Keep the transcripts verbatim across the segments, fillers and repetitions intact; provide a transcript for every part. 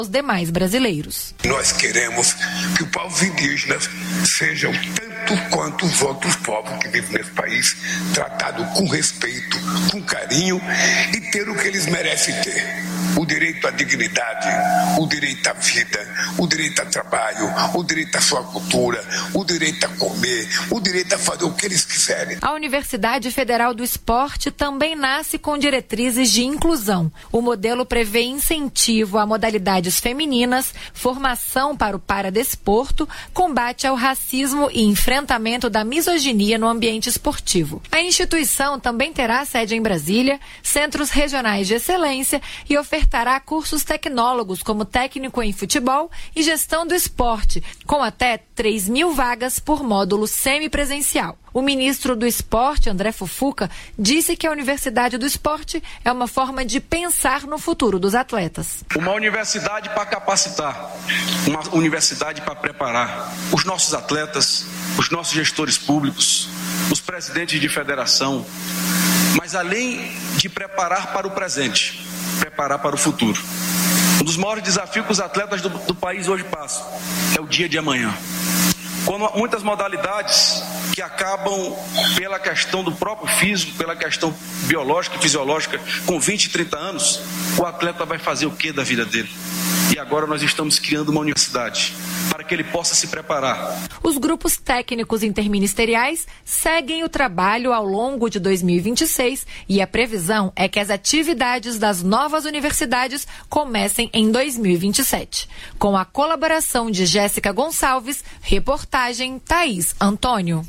os demais brasileiros. Nós queremos que o povo indígena sejam tanto quanto os outros povos que vivem nesse país, tratado com respeito, com carinho e ter o que eles merecem ter. O direito à dignidade, o direito à vida, o direito a trabalho, o direito à sua cultura, o direito a comer, o direito a fazer o que eles quiserem. A Universidade Federal do Esporte também nasce com diretrizes de inclusão. O modelo prevê incentivo a modalidades femininas, formação para o paradesporto, combate ao racismo e enfrentamento da misoginia no ambiente esportivo. A instituição também terá sede em Brasília, centros regionais de excelência e ofertará cursos tecnólogos como técnico em futebol e gestão do esporte, com até três mil vagas por módulo semipresencial. O ministro do Esporte, André Fufuca, disse que a Universidade do Esporte é uma forma de pensar no futuro dos atletas. Uma universidade para capacitar, uma universidade para preparar os nossos atletas, os nossos gestores públicos, os presidentes de federação, mas além de preparar para o presente, preparar para o futuro. Um dos maiores desafios que os atletas do, do país hoje passam é o dia de amanhã. Quando muitas modalidades que acabam pela questão do próprio físico, pela questão biológica e fisiológica, com vinte, trinta anos, o atleta vai fazer o que da vida dele? E agora nós estamos criando uma universidade para que ele possa se preparar. Os grupos técnicos interministeriais seguem o trabalho ao longo de dois mil e vinte e seis e a previsão é que as atividades das novas universidades comecem em dois mil e vinte e sete. Com a colaboração de Jéssica Gonçalves, reportagem Thaís Antônio.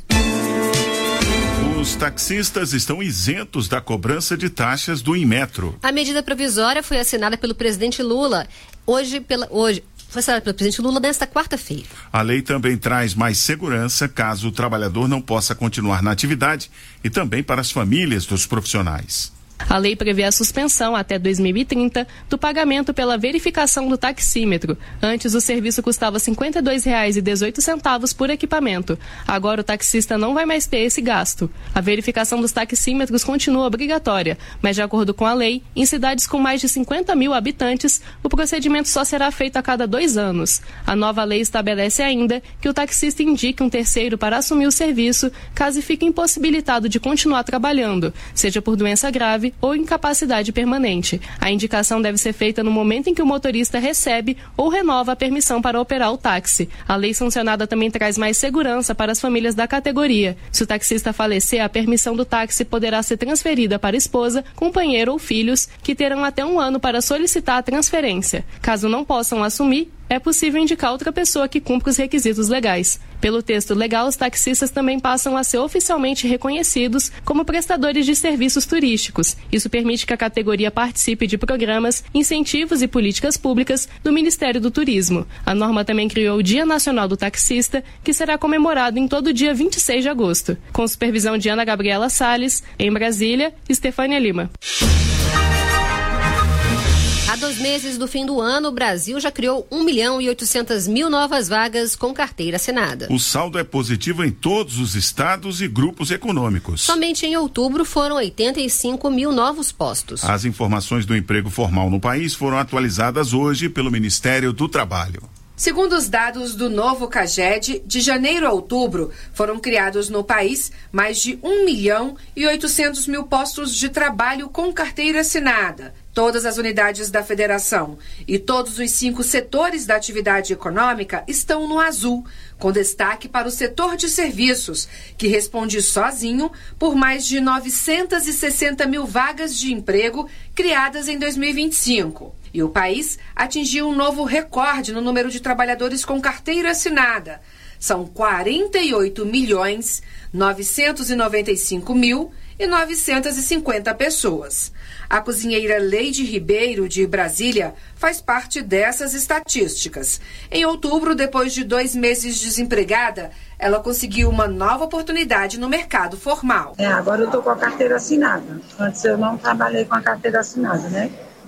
Os taxistas estão isentos da cobrança de taxas do Inmetro. A medida provisória foi assinada pelo presidente Lula hoje pela hoje foi assinada pelo presidente Lula nesta quarta-feira. A lei também traz mais segurança caso o trabalhador não possa continuar na atividade e também para as famílias dos profissionais. A lei prevê a suspensão até dois mil e trinta do pagamento pela verificação do taxímetro. Antes o serviço custava cinquenta e dois reais e dezoito centavos por equipamento. Agora o taxista não vai mais ter esse gasto. A verificação dos taxímetros continua obrigatória, mas de acordo com a lei, em cidades com mais de cinquenta mil habitantes, o procedimento só será feito a cada dois anos. A nova lei estabelece ainda que o taxista indique um terceiro para assumir o serviço caso fique impossibilitado de continuar trabalhando, seja por doença grave ou incapacidade permanente. A indicação deve ser feita no momento em que o motorista recebe ou renova a permissão para operar o táxi. A lei sancionada também traz mais segurança para as famílias da categoria. Se o taxista falecer, a permissão do táxi poderá ser transferida para a esposa, companheiro ou filhos, que terão até um ano para solicitar a transferência. Caso não possam assumir, é possível indicar outra pessoa que cumpra os requisitos legais. Pelo texto legal, os taxistas também passam a ser oficialmente reconhecidos como prestadores de serviços turísticos. Isso permite que a categoria participe de programas, incentivos e políticas públicas do Ministério do Turismo. A norma também criou o Dia Nacional do Taxista, que será comemorado em todo dia vinte e seis de agosto. Com supervisão de Ana Gabriela Salles, em Brasília, Estefânia Lima. Há dois meses do fim do ano, o Brasil já criou um milhão e oitocentas mil novas vagas com carteira assinada. O saldo é positivo em todos os estados e grupos econômicos. Somente em outubro foram oitenta e cinco mil novos postos. As informações do emprego formal no país foram atualizadas hoje pelo Ministério do Trabalho. Segundo os dados do novo CAGED, de janeiro a outubro, foram criados no país mais de um milhão e oitocentos mil postos de trabalho com carteira assinada. Todas as unidades da federação e todos os cinco setores da atividade econômica estão no azul, com destaque para o setor de serviços, que responde sozinho por mais de novecentas e sessenta mil vagas de emprego criadas em dois mil e vinte e cinco. E o país atingiu um novo recorde no número de trabalhadores com carteira assinada. São quarenta e oito milhões, novecentos e noventa e cinco mil e novecentas e cinquenta pessoas. A cozinheira Leide Ribeiro, de Brasília, faz parte dessas estatísticas. Em outubro, depois de dois meses desempregada, ela conseguiu uma nova oportunidade no mercado formal. É, agora eu estou com a carteira assinada. Antes eu não trabalhei com a carteira assinada, né?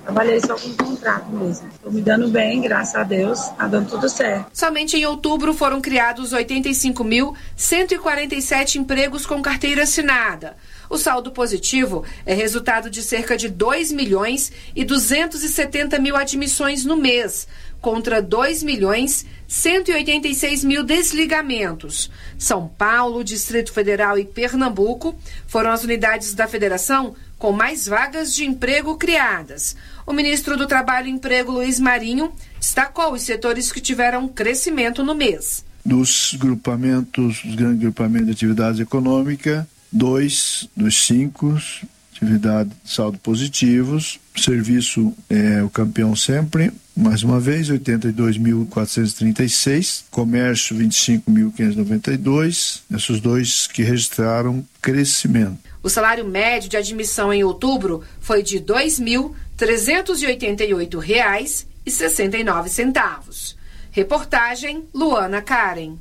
Trabalhei só com contrato mesmo. Estou me dando bem, graças a Deus, está dando tudo certo. Somente em outubro foram criados oitenta e cinco mil cento e quarenta e sete empregos com carteira assinada. O saldo positivo é resultado de cerca de dois milhões e duzentos e setenta mil admissões no mês, contra dois milhões cento e oitenta e seis mil desligamentos. São Paulo, Distrito Federal e Pernambuco foram as unidades da federação com mais vagas de emprego criadas. O ministro do Trabalho e Emprego, Luiz Marinho, destacou os setores que tiveram crescimento no mês. Dos grupamentos, dos grandes grupamentos de atividade econômica, dois dos cinco, atividade saldo positivos. Serviço é o campeão sempre, mais uma vez, oitenta e dois mil quatrocentos e trinta e seis. Comércio, vinte e cinco mil quinhentos e noventa e dois. Esses dois que registraram crescimento. O salário médio de admissão em outubro foi de dois mil trezentos e oitenta e oito reais e sessenta e nove centavos. Reportagem Luana Karen.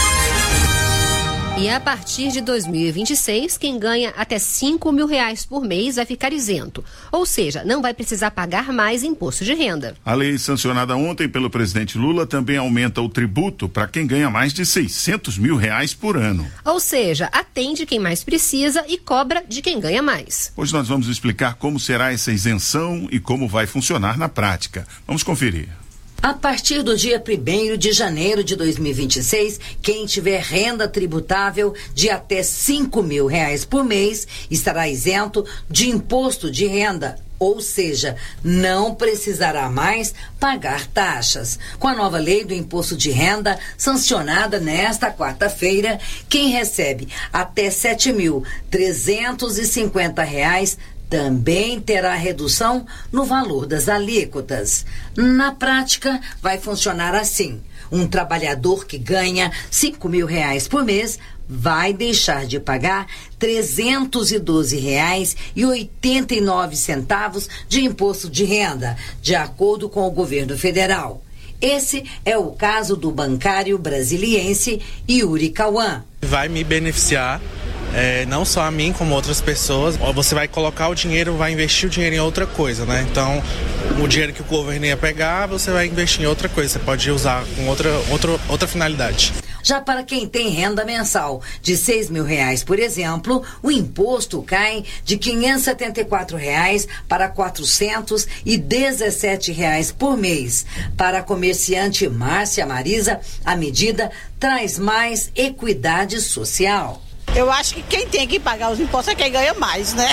E a partir de dois mil e vinte e seis, quem ganha até cinco mil reais por mês vai ficar isento. Ou seja, não vai precisar pagar mais imposto de renda. A lei sancionada ontem pelo presidente Lula também aumenta o tributo para quem ganha mais de seiscentos mil reais por ano. Ou seja, atende quem mais precisa e cobra de quem ganha mais. Hoje nós vamos explicar como será essa isenção e como vai funcionar na prática. Vamos conferir. A partir do dia primeiro de janeiro de dois mil e vinte e seis, quem tiver renda tributável de até cinco mil reais por mês estará isento de imposto de renda, ou seja, não precisará mais pagar taxas. Com a nova lei do imposto de renda, sancionada nesta quarta-feira, quem recebe até sete mil trezentos e cinquenta reais também terá redução no valor das alíquotas. Na prática, vai funcionar assim. Um trabalhador que ganha cinco mil reais por mês vai deixar de pagar trezentos e doze reais e oitenta e nove centavos de imposto de renda, de acordo com o governo federal. Esse é o caso do bancário brasiliense Yuri Cauã. Vai me beneficiar. É, não só a mim, como outras pessoas. Você vai colocar o dinheiro, vai investir o dinheiro em outra coisa, né? Então, o dinheiro que o governo ia pegar, você vai investir em outra coisa. Você pode usar com outra, outra, outra finalidade. Já para quem tem renda mensal de seis mil reais, por exemplo, o imposto cai de quinhentos e setenta e quatro reais para quatrocentos e dezessete reais por mês. Para a comerciante Márcia Marisa, a medida traz mais equidade social. Eu acho que quem tem que pagar os impostos é quem ganha mais, né?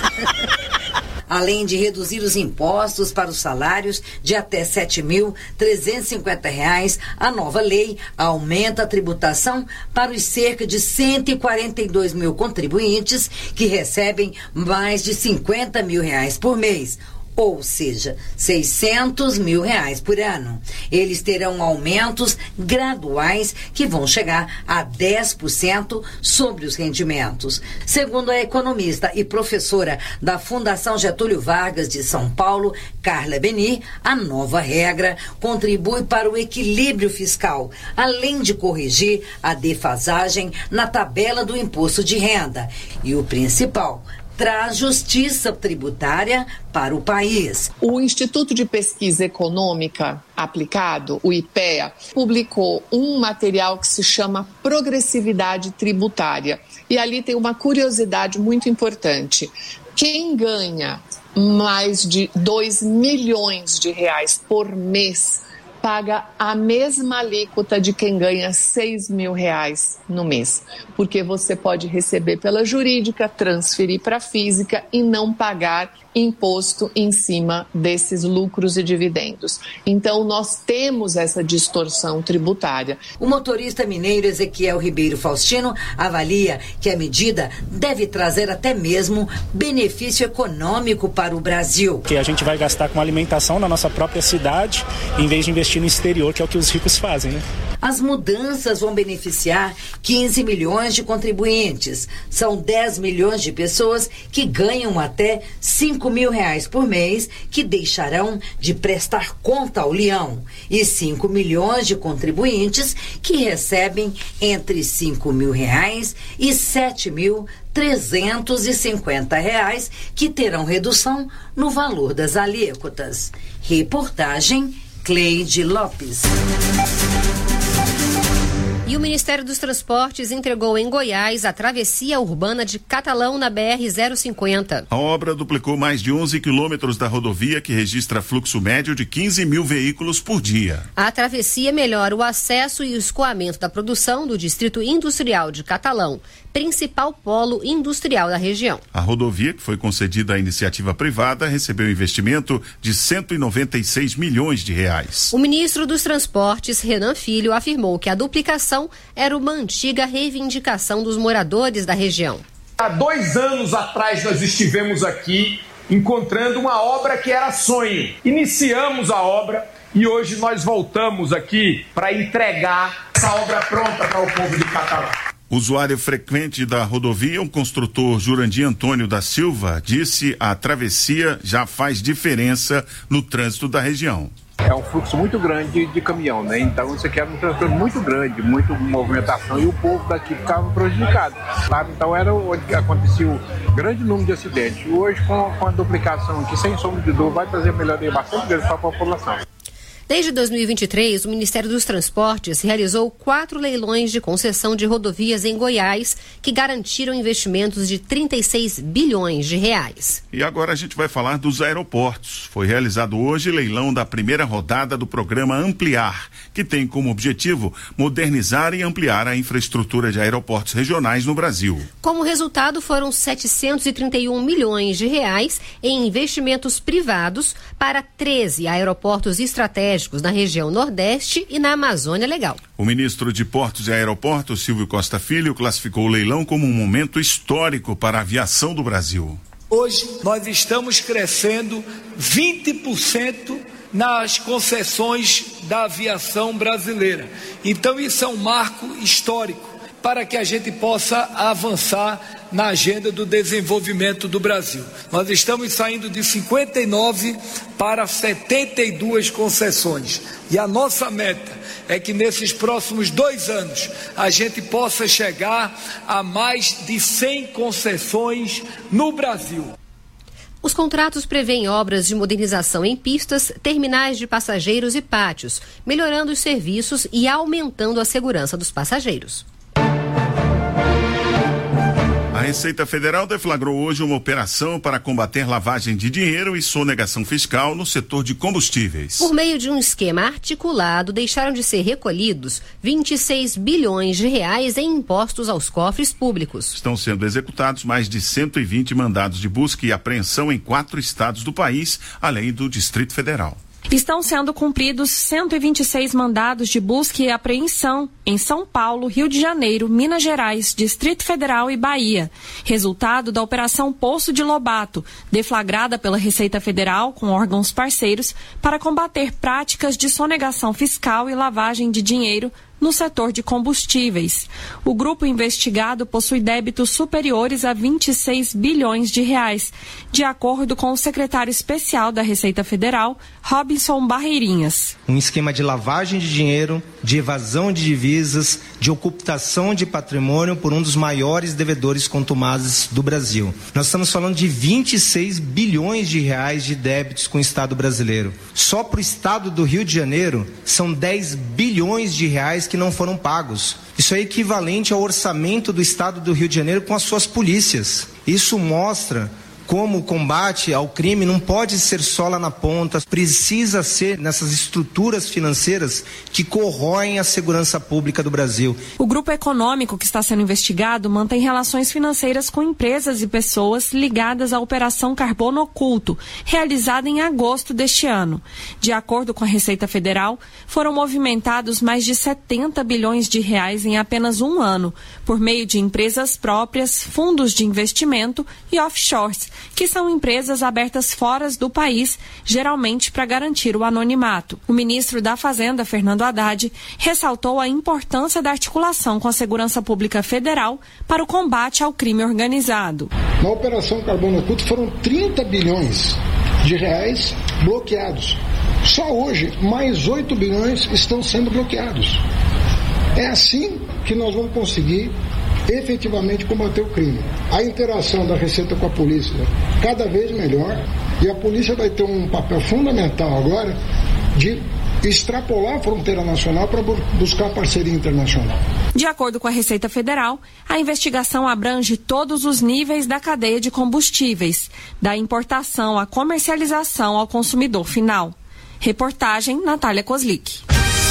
Além de reduzir os impostos para os salários de até sete mil trezentos e cinquenta reais, a nova lei aumenta a tributação para os cerca de cento e quarenta e dois mil contribuintes que recebem mais de cinquenta mil reais por mês. Ou seja, seiscentos mil reais por ano. Eles terão aumentos graduais que vão chegar a dez por cento sobre os rendimentos. Segundo a economista e professora da Fundação Getúlio Vargas de São Paulo, Carla Beni, a nova regra contribui para o equilíbrio fiscal, além de corrigir a defasagem na tabela do imposto de renda. E o principal, traz justiça tributária para o país. O Instituto de Pesquisa Econômica Aplicado, o IPEA, publicou um material que se chama Progressividade Tributária. E ali tem uma curiosidade muito importante. Quem ganha mais de dois milhões de reais por mês paga a mesma alíquota de quem ganha seis mil reais no mês, porque você pode receber pela jurídica, transferir para a física e não pagar imposto em cima desses lucros e dividendos. Então, nós temos essa distorção tributária. O motorista mineiro Ezequiel Ribeiro Faustino avalia que a medida deve trazer até mesmo benefício econômico para o Brasil. Que a gente vai gastar com alimentação na nossa própria cidade, em vez de investir no exterior, que é o que os ricos fazem, né? As mudanças vão beneficiar quinze milhões de contribuintes. São dez milhões de pessoas que ganham até cinco mil reais por mês, que deixarão de prestar conta ao leão. E cinco milhões de contribuintes que recebem entre cinco mil reais e sete mil trezentos e cinquenta reais, que terão redução no valor das alíquotas. Reportagem Cleide Lopes. E o Ministério dos Transportes entregou em Goiás a travessia urbana de Catalão na B R zero cinquenta. A obra duplicou mais de onze quilômetros da rodovia, que registra fluxo médio de quinze mil veículos por dia. A travessia melhora o acesso e o escoamento da produção do Distrito Industrial de Catalão, principal polo industrial da região. A rodovia, que foi concedida à iniciativa privada, recebeu investimento de cento e noventa e seis milhões de reais. O ministro dos Transportes, Renan Filho, afirmou que a duplicação era uma antiga reivindicação dos moradores da região. Há dois anos atrás nós estivemos aqui encontrando uma obra que era sonho. Iniciamos a obra e hoje nós voltamos aqui para entregar essa obra pronta para o povo de Catalão. Usuário frequente da rodovia, o construtor Jurandir Antônio da Silva, disse a travessia já faz diferença no trânsito da região. É um fluxo muito grande de caminhão, né? Então isso aqui era um transporte muito grande, muita movimentação e o povo daqui ficava prejudicado. Sabe? Então era onde acontecia um grande número de acidentes. Hoje, com, com a duplicação aqui, sem sombra de dúvida, vai trazer melhoria bastante grande para a população. Desde dois mil e vinte e três, o Ministério dos Transportes realizou quatro leilões de concessão de rodovias em Goiás, que garantiram investimentos de trinta e seis bilhões de reais. E agora a gente vai falar dos aeroportos. Foi realizado hoje leilão da primeira rodada do programa Ampliar, que tem como objetivo modernizar e ampliar a infraestrutura de aeroportos regionais no Brasil. Como resultado, foram setecentos e trinta e um milhões de reais em investimentos privados para treze aeroportos estratégicos na região Nordeste e na Amazônia Legal. O ministro de Portos e Aeroportos, Silvio Costa Filho, classificou o leilão como um momento histórico para a aviação do Brasil. Hoje nós estamos crescendo vinte por cento nas concessões da aviação brasileira. Então isso é um marco histórico para que a gente possa avançar na agenda do desenvolvimento do Brasil. Nós estamos saindo de cinquenta e nove para setenta e duas concessões. E a nossa meta é que nesses próximos dois anos a gente possa chegar a mais de cem concessões no Brasil. Os contratos prevêem obras de modernização em pistas, terminais de passageiros e pátios, melhorando os serviços e aumentando a segurança dos passageiros. A Receita Federal deflagrou hoje uma operação para combater lavagem de dinheiro e sonegação fiscal no setor de combustíveis. Por meio de um esquema articulado, deixaram de ser recolhidos vinte e seis bilhões de reais em impostos aos cofres públicos. Estão sendo executados mais de cento e vinte mandados de busca e apreensão em quatro estados do país, além do Distrito Federal. Estão sendo cumpridos cento e vinte e seis mandados de busca e apreensão em São Paulo, Rio de Janeiro, Minas Gerais, Distrito Federal e Bahia. Resultado da Operação Poço de Lobato, deflagrada pela Receita Federal com órgãos parceiros para combater práticas de sonegação fiscal e lavagem de dinheiro no setor de combustíveis. O grupo investigado possui débitos superiores a vinte e seis bilhões de reais, de acordo com o secretário especial da Receita Federal, Robinson Barreirinhas. Um esquema de lavagem de dinheiro, de evasão de divisas, de ocultação de patrimônio por um dos maiores devedores contumazes do Brasil. Nós estamos falando de vinte e seis bilhões de reais de débitos com o Estado brasileiro. Só para o Estado do Rio de Janeiro são dez bilhões de reais que não foram pagos. Isso é equivalente ao orçamento do Estado do Rio de Janeiro com as suas polícias. Isso mostra como o combate ao crime não pode ser só lá na ponta, precisa ser nessas estruturas financeiras que corroem a segurança pública do Brasil. O grupo econômico que está sendo investigado mantém relações financeiras com empresas e pessoas ligadas à Operação Carbono Oculto, realizada em agosto deste ano. De acordo com a Receita Federal, foram movimentados mais de setenta bilhões de reais em apenas um ano, por meio de empresas próprias, fundos de investimento e offshores, que são empresas abertas fora do país, geralmente para garantir o anonimato. O ministro da Fazenda, Fernando Haddad, ressaltou a importância da articulação com a Segurança Pública Federal para o combate ao crime organizado. Na Operação Carbono Oculto foram trinta bilhões de reais bloqueados. Só hoje, mais oito bilhões estão sendo bloqueados. É assim que nós vamos conseguir efetivamente combater o crime. A interação da Receita com a polícia cada vez melhor, e a polícia vai ter um papel fundamental agora de extrapolar a fronteira nacional para buscar parceria internacional. De acordo com a Receita Federal, a investigação abrange todos os níveis da cadeia de combustíveis, da importação à comercialização ao consumidor final. Reportagem Natália Kozlik.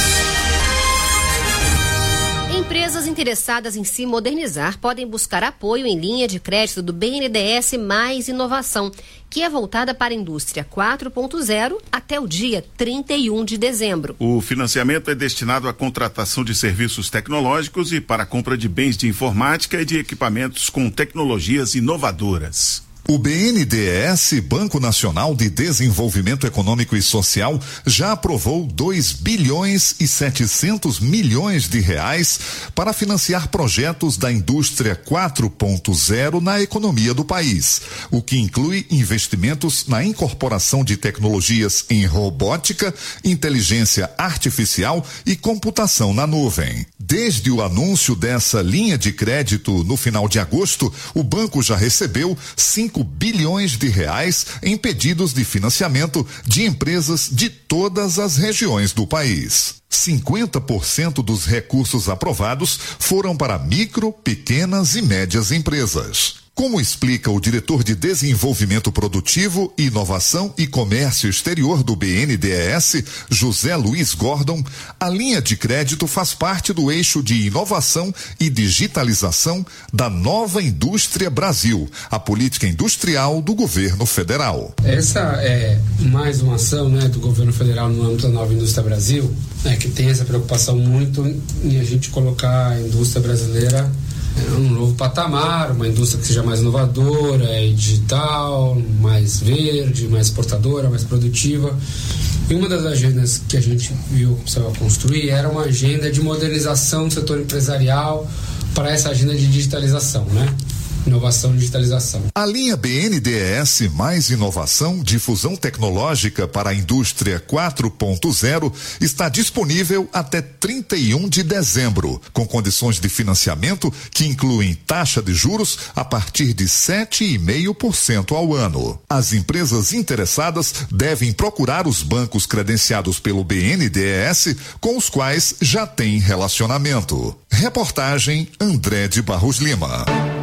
Empresas interessadas em se modernizar podem buscar apoio em linha de crédito do B N D E S Mais Inovação, que é voltada para a indústria quatro ponto zero até o dia trinta e um de dezembro. O financiamento é destinado à contratação de serviços tecnológicos e para a compra de bens de informática e de equipamentos com tecnologias inovadoras. O B N D E S, Banco Nacional de Desenvolvimento Econômico e Social, já aprovou dois bilhões e setecentos milhões de reais para financiar projetos da indústria quatro ponto zero na economia do país, o que inclui investimentos na incorporação de tecnologias em robótica, inteligência artificial e computação na nuvem. Desde o anúncio dessa linha de crédito no final de agosto, o banco já recebeu cinco bilhões de reais em pedidos de financiamento de empresas de todas as regiões do país. cinquenta por cento dos recursos aprovados foram para micro, pequenas e médias empresas. Como explica o diretor de Desenvolvimento Produtivo, Inovação e Comércio Exterior do B N D E S, José Luiz Gordon, a linha de crédito faz parte do eixo de inovação e digitalização da Nova Indústria Brasil, a política industrial do governo federal. Essa é mais uma ação, né, do governo federal no âmbito da Nova Indústria Brasil, né, que tem essa preocupação muito em a gente colocar a indústria brasileira um novo patamar, uma indústria que seja mais inovadora e digital, mais verde, mais exportadora, mais produtiva. E uma das agendas que a gente viu que precisava construir era uma agenda de modernização do setor empresarial para essa agenda de digitalização, né? Inovação e digitalização. A linha B N D E S Mais Inovação, Difusão Tecnológica para a Indústria quatro ponto zero está disponível até trinta e um de dezembro, com condições de financiamento que incluem taxa de juros a partir de sete vírgula cinco por cento ao ano. As empresas interessadas devem procurar os bancos credenciados pelo B N D E S com os quais já têm relacionamento. Reportagem André de Barros Lima.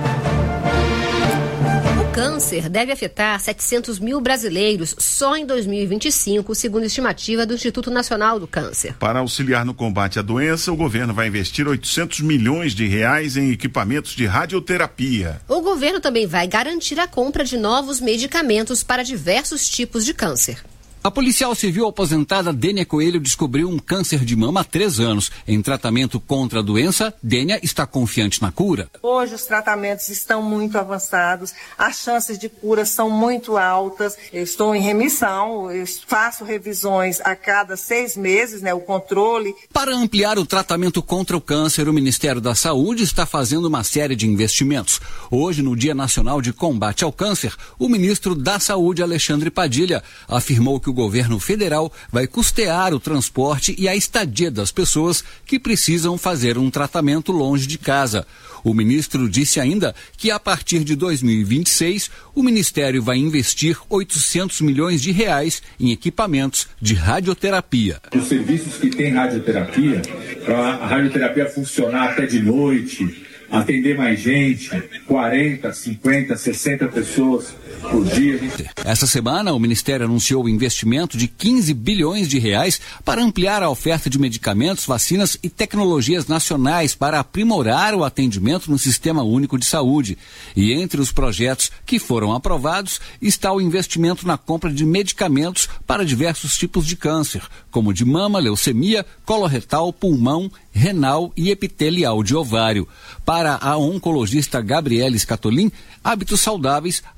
O câncer deve afetar setecentos mil brasileiros só em dois mil e vinte e cinco, segundo a estimativa do Instituto Nacional do Câncer. Para auxiliar no combate à doença, o governo vai investir oitocentos milhões de reais em equipamentos de radioterapia. O governo também vai garantir a compra de novos medicamentos para diversos tipos de câncer. A policial civil aposentada Dênia Coelho descobriu um câncer de mama há três anos. Em tratamento contra a doença, Dênia está confiante na cura. Hoje os tratamentos estão muito avançados, as chances de cura são muito altas. Eu estou em remissão, eu faço revisões a cada seis meses, né, o controle. Para ampliar o tratamento contra o câncer, o Ministério da Saúde está fazendo uma série de investimentos. Hoje, no Dia Nacional de Combate ao Câncer, o ministro da Saúde, Alexandre Padilha, afirmou que o governo federal vai custear o transporte e a estadia das pessoas que precisam fazer um tratamento longe de casa. O ministro disse ainda que a partir de dois mil e vinte e seis, o Ministério vai investir oitocentos milhões de reais em equipamentos de radioterapia. Os serviços que tem radioterapia, para a radioterapia funcionar até de noite, atender mais gente, quarenta, cinquenta, sessenta pessoas por dia. Essa semana, o Ministério anunciou o investimento de quinze bilhões de reais para ampliar a oferta de medicamentos, vacinas e tecnologias nacionais para aprimorar o atendimento no Sistema Único de Saúde. E entre os projetos que foram aprovados está o investimento na compra de medicamentos para diversos tipos de câncer, como de mama, leucemia, coloretal, pulmão, renal e epitelial de ovário. Para a oncologista Gabriela Scatolin, hábitos saudáveis ajudam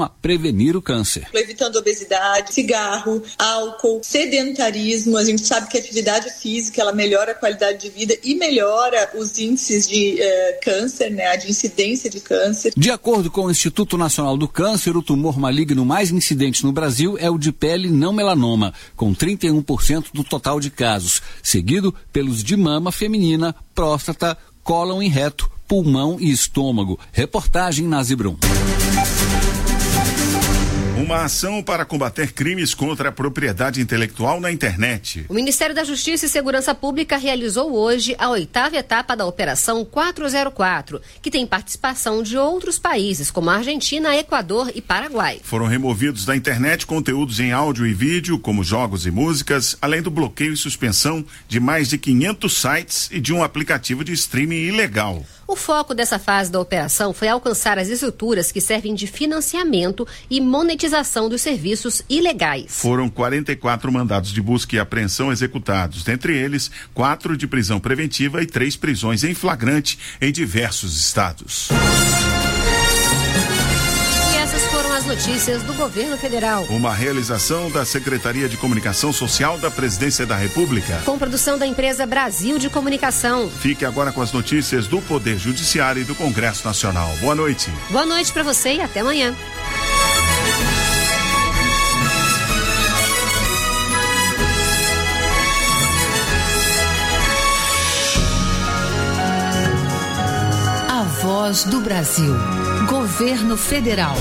a prevenir o câncer. Evitando obesidade, cigarro, álcool, sedentarismo. A gente sabe que a atividade física ela melhora a qualidade de vida e melhora os índices de eh, câncer, né, de incidência de câncer. De acordo com o Instituto Nacional do Câncer, o tumor maligno mais incidente no Brasil é o de pele não melanoma, com trinta e um por cento do total de casos, seguido pelos de mama feminina, próstata, cólon e reto, pulmão e estômago. Reportagem Nazi Brum. Uma ação para combater crimes contra a propriedade intelectual na internet. O Ministério da Justiça e Segurança Pública realizou hoje a oitava etapa da Operação quatrocentos e quatro, que tem participação de outros países, como Argentina, Equador e Paraguai. Foram removidos da internet conteúdos em áudio e vídeo, como jogos e músicas, além do bloqueio e suspensão de mais de quinhentos sites e de um aplicativo de streaming ilegal. O foco dessa fase da operação foi alcançar as estruturas que servem de financiamento e monetização dos serviços ilegais. Foram quarenta e quatro mandados de busca e apreensão executados, dentre eles quatro de prisão preventiva e três prisões em flagrante em diversos estados. As notícias do governo federal. Uma realização da Secretaria de Comunicação Social da Presidência da República. Com produção da empresa Brasil de Comunicação. Fique agora com as notícias do Poder Judiciário e do Congresso Nacional. Boa noite. Boa noite para você e até amanhã. A Voz do Brasil. Governo Federal.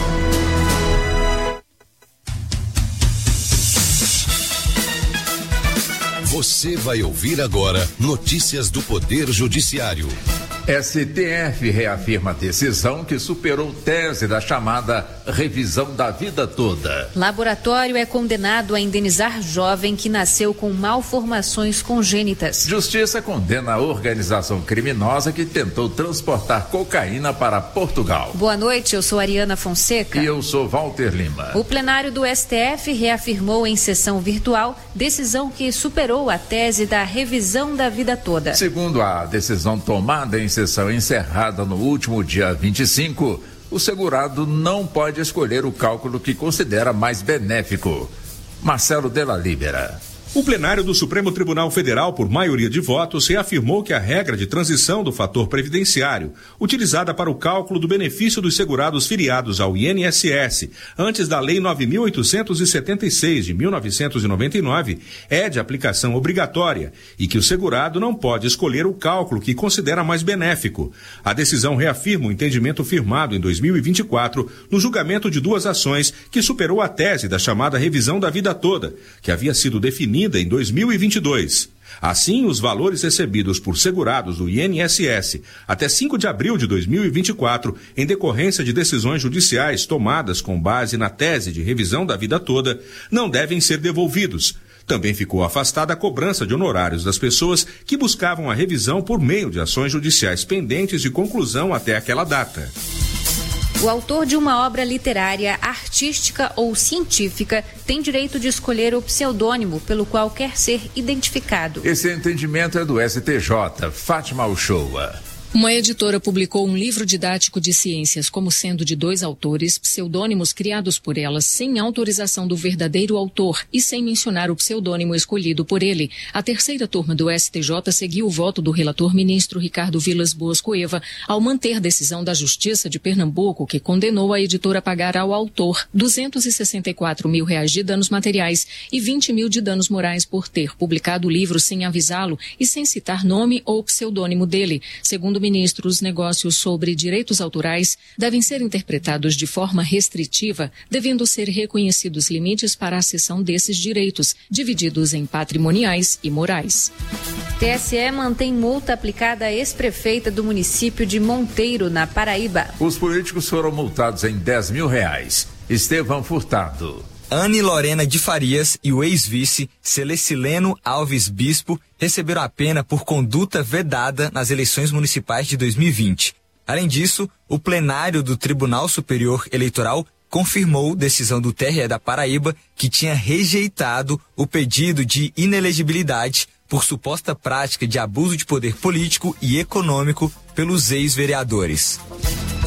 Você vai ouvir agora notícias do Poder Judiciário. S T F reafirma a decisão que superou tese da chamada revisão da vida toda. Laboratório é condenado a indenizar jovem que nasceu com malformações congênitas. Justiça condena a organização criminosa que tentou transportar cocaína para Portugal. Boa noite, eu sou Ariana Fonseca. E eu sou Walter Lima. O plenário do S T F reafirmou em sessão virtual decisão que superou a tese da revisão da vida toda. Segundo a decisão tomada em sessão encerrada no último dia vinte e cinco, o segurado não pode escolher o cálculo que considera mais benéfico. Marcelo Della Libera. O plenário do Supremo Tribunal Federal, por maioria de votos, reafirmou que a regra de transição do fator previdenciário, utilizada para o cálculo do benefício dos segurados filiados ao I N S S, antes da Lei nove mil oitocentos e setenta e seis, de mil novecentos e noventa e nove, é de aplicação obrigatória e que o segurado não pode escolher o cálculo que considera mais benéfico. A decisão reafirma o entendimento firmado em dois mil e vinte e quatro no julgamento de duas ações que superou a tese da chamada revisão da vida toda, que havia sido definida em dois mil e vinte e dois. Assim, os valores recebidos por segurados do I N S S até cinco de abril de dois mil e vinte e quatro, em decorrência de decisões judiciais tomadas com base na tese de revisão da vida toda, não devem ser devolvidos. Também ficou afastada a cobrança de honorários das pessoas que buscavam a revisão por meio de ações judiciais pendentes de conclusão até aquela data. O autor de uma obra literária, artística ou científica tem direito de escolher o pseudônimo pelo qual quer ser identificado. Esse entendimento é do S T J, Fátima Uchoa. Uma editora publicou um livro didático de ciências como sendo de dois autores, pseudônimos criados por elas sem autorização do verdadeiro autor e sem mencionar o pseudônimo escolhido por ele. A terceira turma do S T J seguiu o voto do relator ministro Ricardo Vilas Boas Cueva ao manter decisão da Justiça de Pernambuco que condenou a editora a pagar ao autor duzentos e sessenta e quatro mil reais de danos materiais e vinte mil de danos morais por ter publicado o livro sem avisá-lo e sem citar nome ou pseudônimo dele. Segundo ministro, os negócios sobre direitos autorais devem ser interpretados de forma restritiva, devendo ser reconhecidos limites para a cessão desses direitos, divididos em patrimoniais e morais. T S E mantém multa aplicada à ex-prefeita do município de Monteiro, na Paraíba. Os políticos foram multados em dez mil reais. Estevão Furtado. Anne Lorena de Farias e o ex-vice Celecileno Alves Bispo receberam a pena por conduta vedada nas eleições municipais de dois mil e vinte. Além disso, o plenário do Tribunal Superior Eleitoral confirmou decisão do T R E da Paraíba que tinha rejeitado o pedido de inelegibilidade por suposta prática de abuso de poder político e econômico pelos ex-vereadores.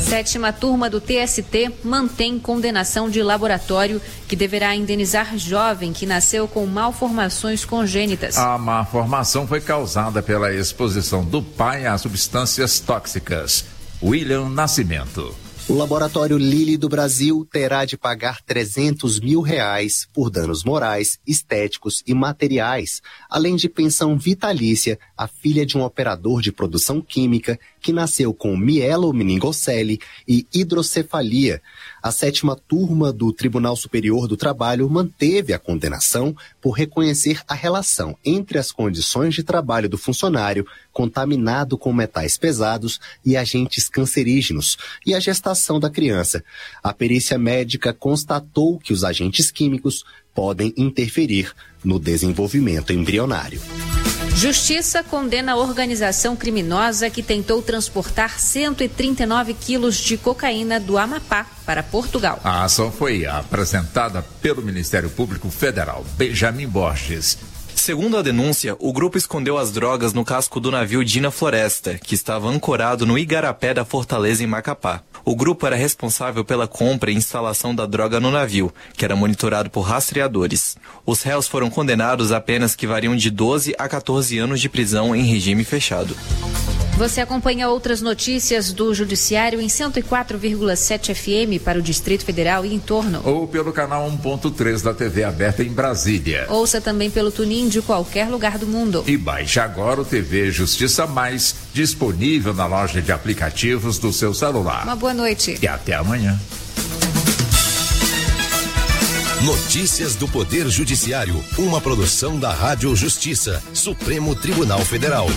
Sétima turma do T S T mantém condenação de laboratório que deverá indenizar jovem que nasceu com malformações congênitas. A malformação foi causada pela exposição do pai a substâncias tóxicas. William Nascimento. O laboratório Lilly do Brasil terá de pagar trezentos mil reais por danos morais, estéticos e materiais, além de pensão vitalícia à filha de um operador de produção química que nasceu com mielomeningocele e hidrocefalia. A sétima turma do Tribunal Superior do Trabalho manteve a condenação por reconhecer a relação entre as condições de trabalho do funcionário contaminado com metais pesados e agentes cancerígenos e a gestação da criança. A perícia médica constatou que os agentes químicos podem interferir no desenvolvimento embrionário. Justiça condena a organização criminosa que tentou transportar cento e trinta e nove quilos de cocaína do Amapá para Portugal. A ação foi apresentada pelo Ministério Público Federal. Benjamin Borges. Segundo a denúncia, o grupo escondeu as drogas no casco do navio Dina Floresta, que estava ancorado no igarapé da Fortaleza, em Macapá. O grupo era responsável pela compra e instalação da droga no navio, que era monitorado por rastreadores. Os réus foram condenados a penas que variam de doze a quatorze anos de prisão em regime fechado. Você acompanha outras notícias do Judiciário em cento e quatro vírgula sete F M para o Distrito Federal e em torno. Ou pelo canal um ponto três da T V aberta em Brasília. Ouça também pelo TuneIn de qualquer lugar do mundo. E baixe agora o T V Justiça Mais, disponível na loja de aplicativos do seu celular. Uma boa noite. E até amanhã. Notícias do Poder Judiciário, uma produção da Rádio Justiça, Supremo Tribunal Federal.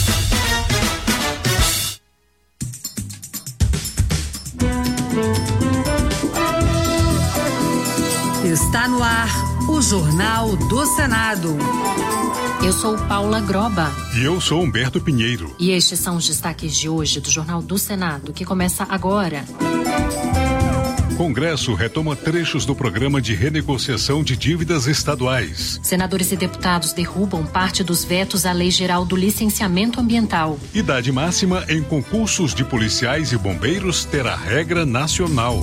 Está no ar o Jornal do Senado. Eu sou Paula Groba. E eu sou Humberto Pinheiro. E estes são os destaques de hoje do Jornal do Senado, que começa agora. Congresso retoma trechos do programa de renegociação de dívidas estaduais. Senadores e deputados derrubam parte dos vetos à Lei Geral do Licenciamento Ambiental. Idade máxima em concursos de policiais e bombeiros terá regra nacional.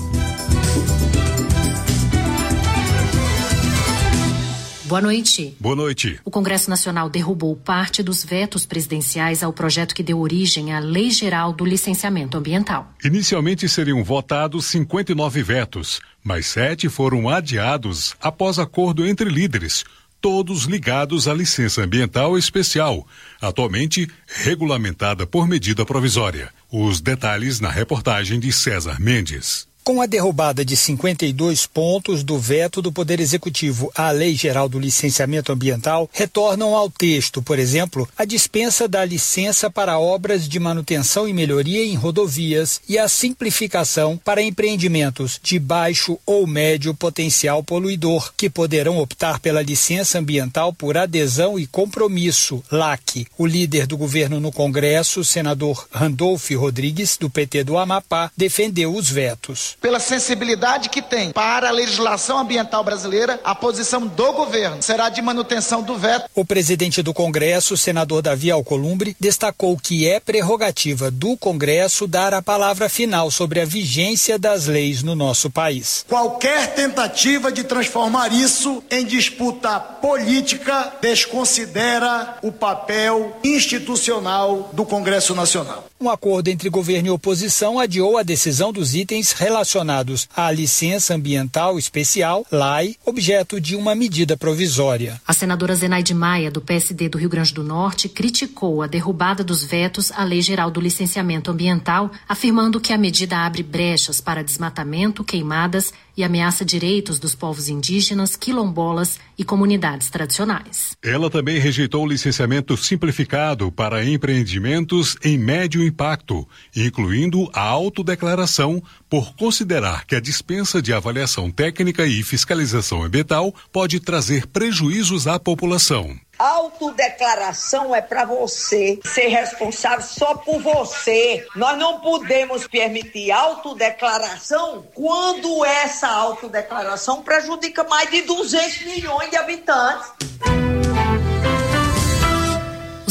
Boa noite. Boa noite. O Congresso Nacional derrubou parte dos vetos presidenciais ao projeto que deu origem à Lei Geral do Licenciamento Ambiental. Inicialmente seriam votados cinquenta e nove vetos, mas sete foram adiados após acordo entre líderes, todos ligados à licença ambiental especial, atualmente regulamentada por medida provisória. Os detalhes na reportagem de César Mendes. Com a derrubada de cinquenta e dois pontos do veto do Poder Executivo à Lei Geral do Licenciamento Ambiental, retornam ao texto, por exemplo, a dispensa da licença para obras de manutenção e melhoria em rodovias e a simplificação para empreendimentos de baixo ou médio potencial poluidor, que poderão optar pela licença ambiental por adesão e compromisso, L A C. O líder do governo no Congresso, o senador Randolfo Rodrigues, do P T do Amapá, defendeu os vetos. Pela sensibilidade que tem para a legislação ambiental brasileira, a posição do governo será de manutenção do veto. O presidente do Congresso, o senador Davi Alcolumbre, destacou que é prerrogativa do Congresso dar a palavra final sobre a vigência das leis no nosso país. Qualquer tentativa de transformar isso em disputa política desconsidera o papel institucional do Congresso Nacional. Um acordo entre governo e oposição adiou a decisão dos itens relacionados à licença ambiental especial, L A I, objeto de uma medida provisória. A senadora Zenaide Maia, do P S D do Rio Grande do Norte, criticou a derrubada dos vetos à Lei Geral do Licenciamento Ambiental, afirmando que a medida abre brechas para desmatamento, queimadas e ameaça direitos dos povos indígenas, quilombolas e comunidades tradicionais. Ela também rejeitou o licenciamento simplificado para empreendimentos em médio impacto, incluindo a autodeclaração, por considerar que a dispensa de avaliação técnica e fiscalização ambiental pode trazer prejuízos à população. Autodeclaração é para você ser responsável só por você. Nós não podemos permitir autodeclaração quando essa autodeclaração prejudica mais de duzentos milhões de habitantes. O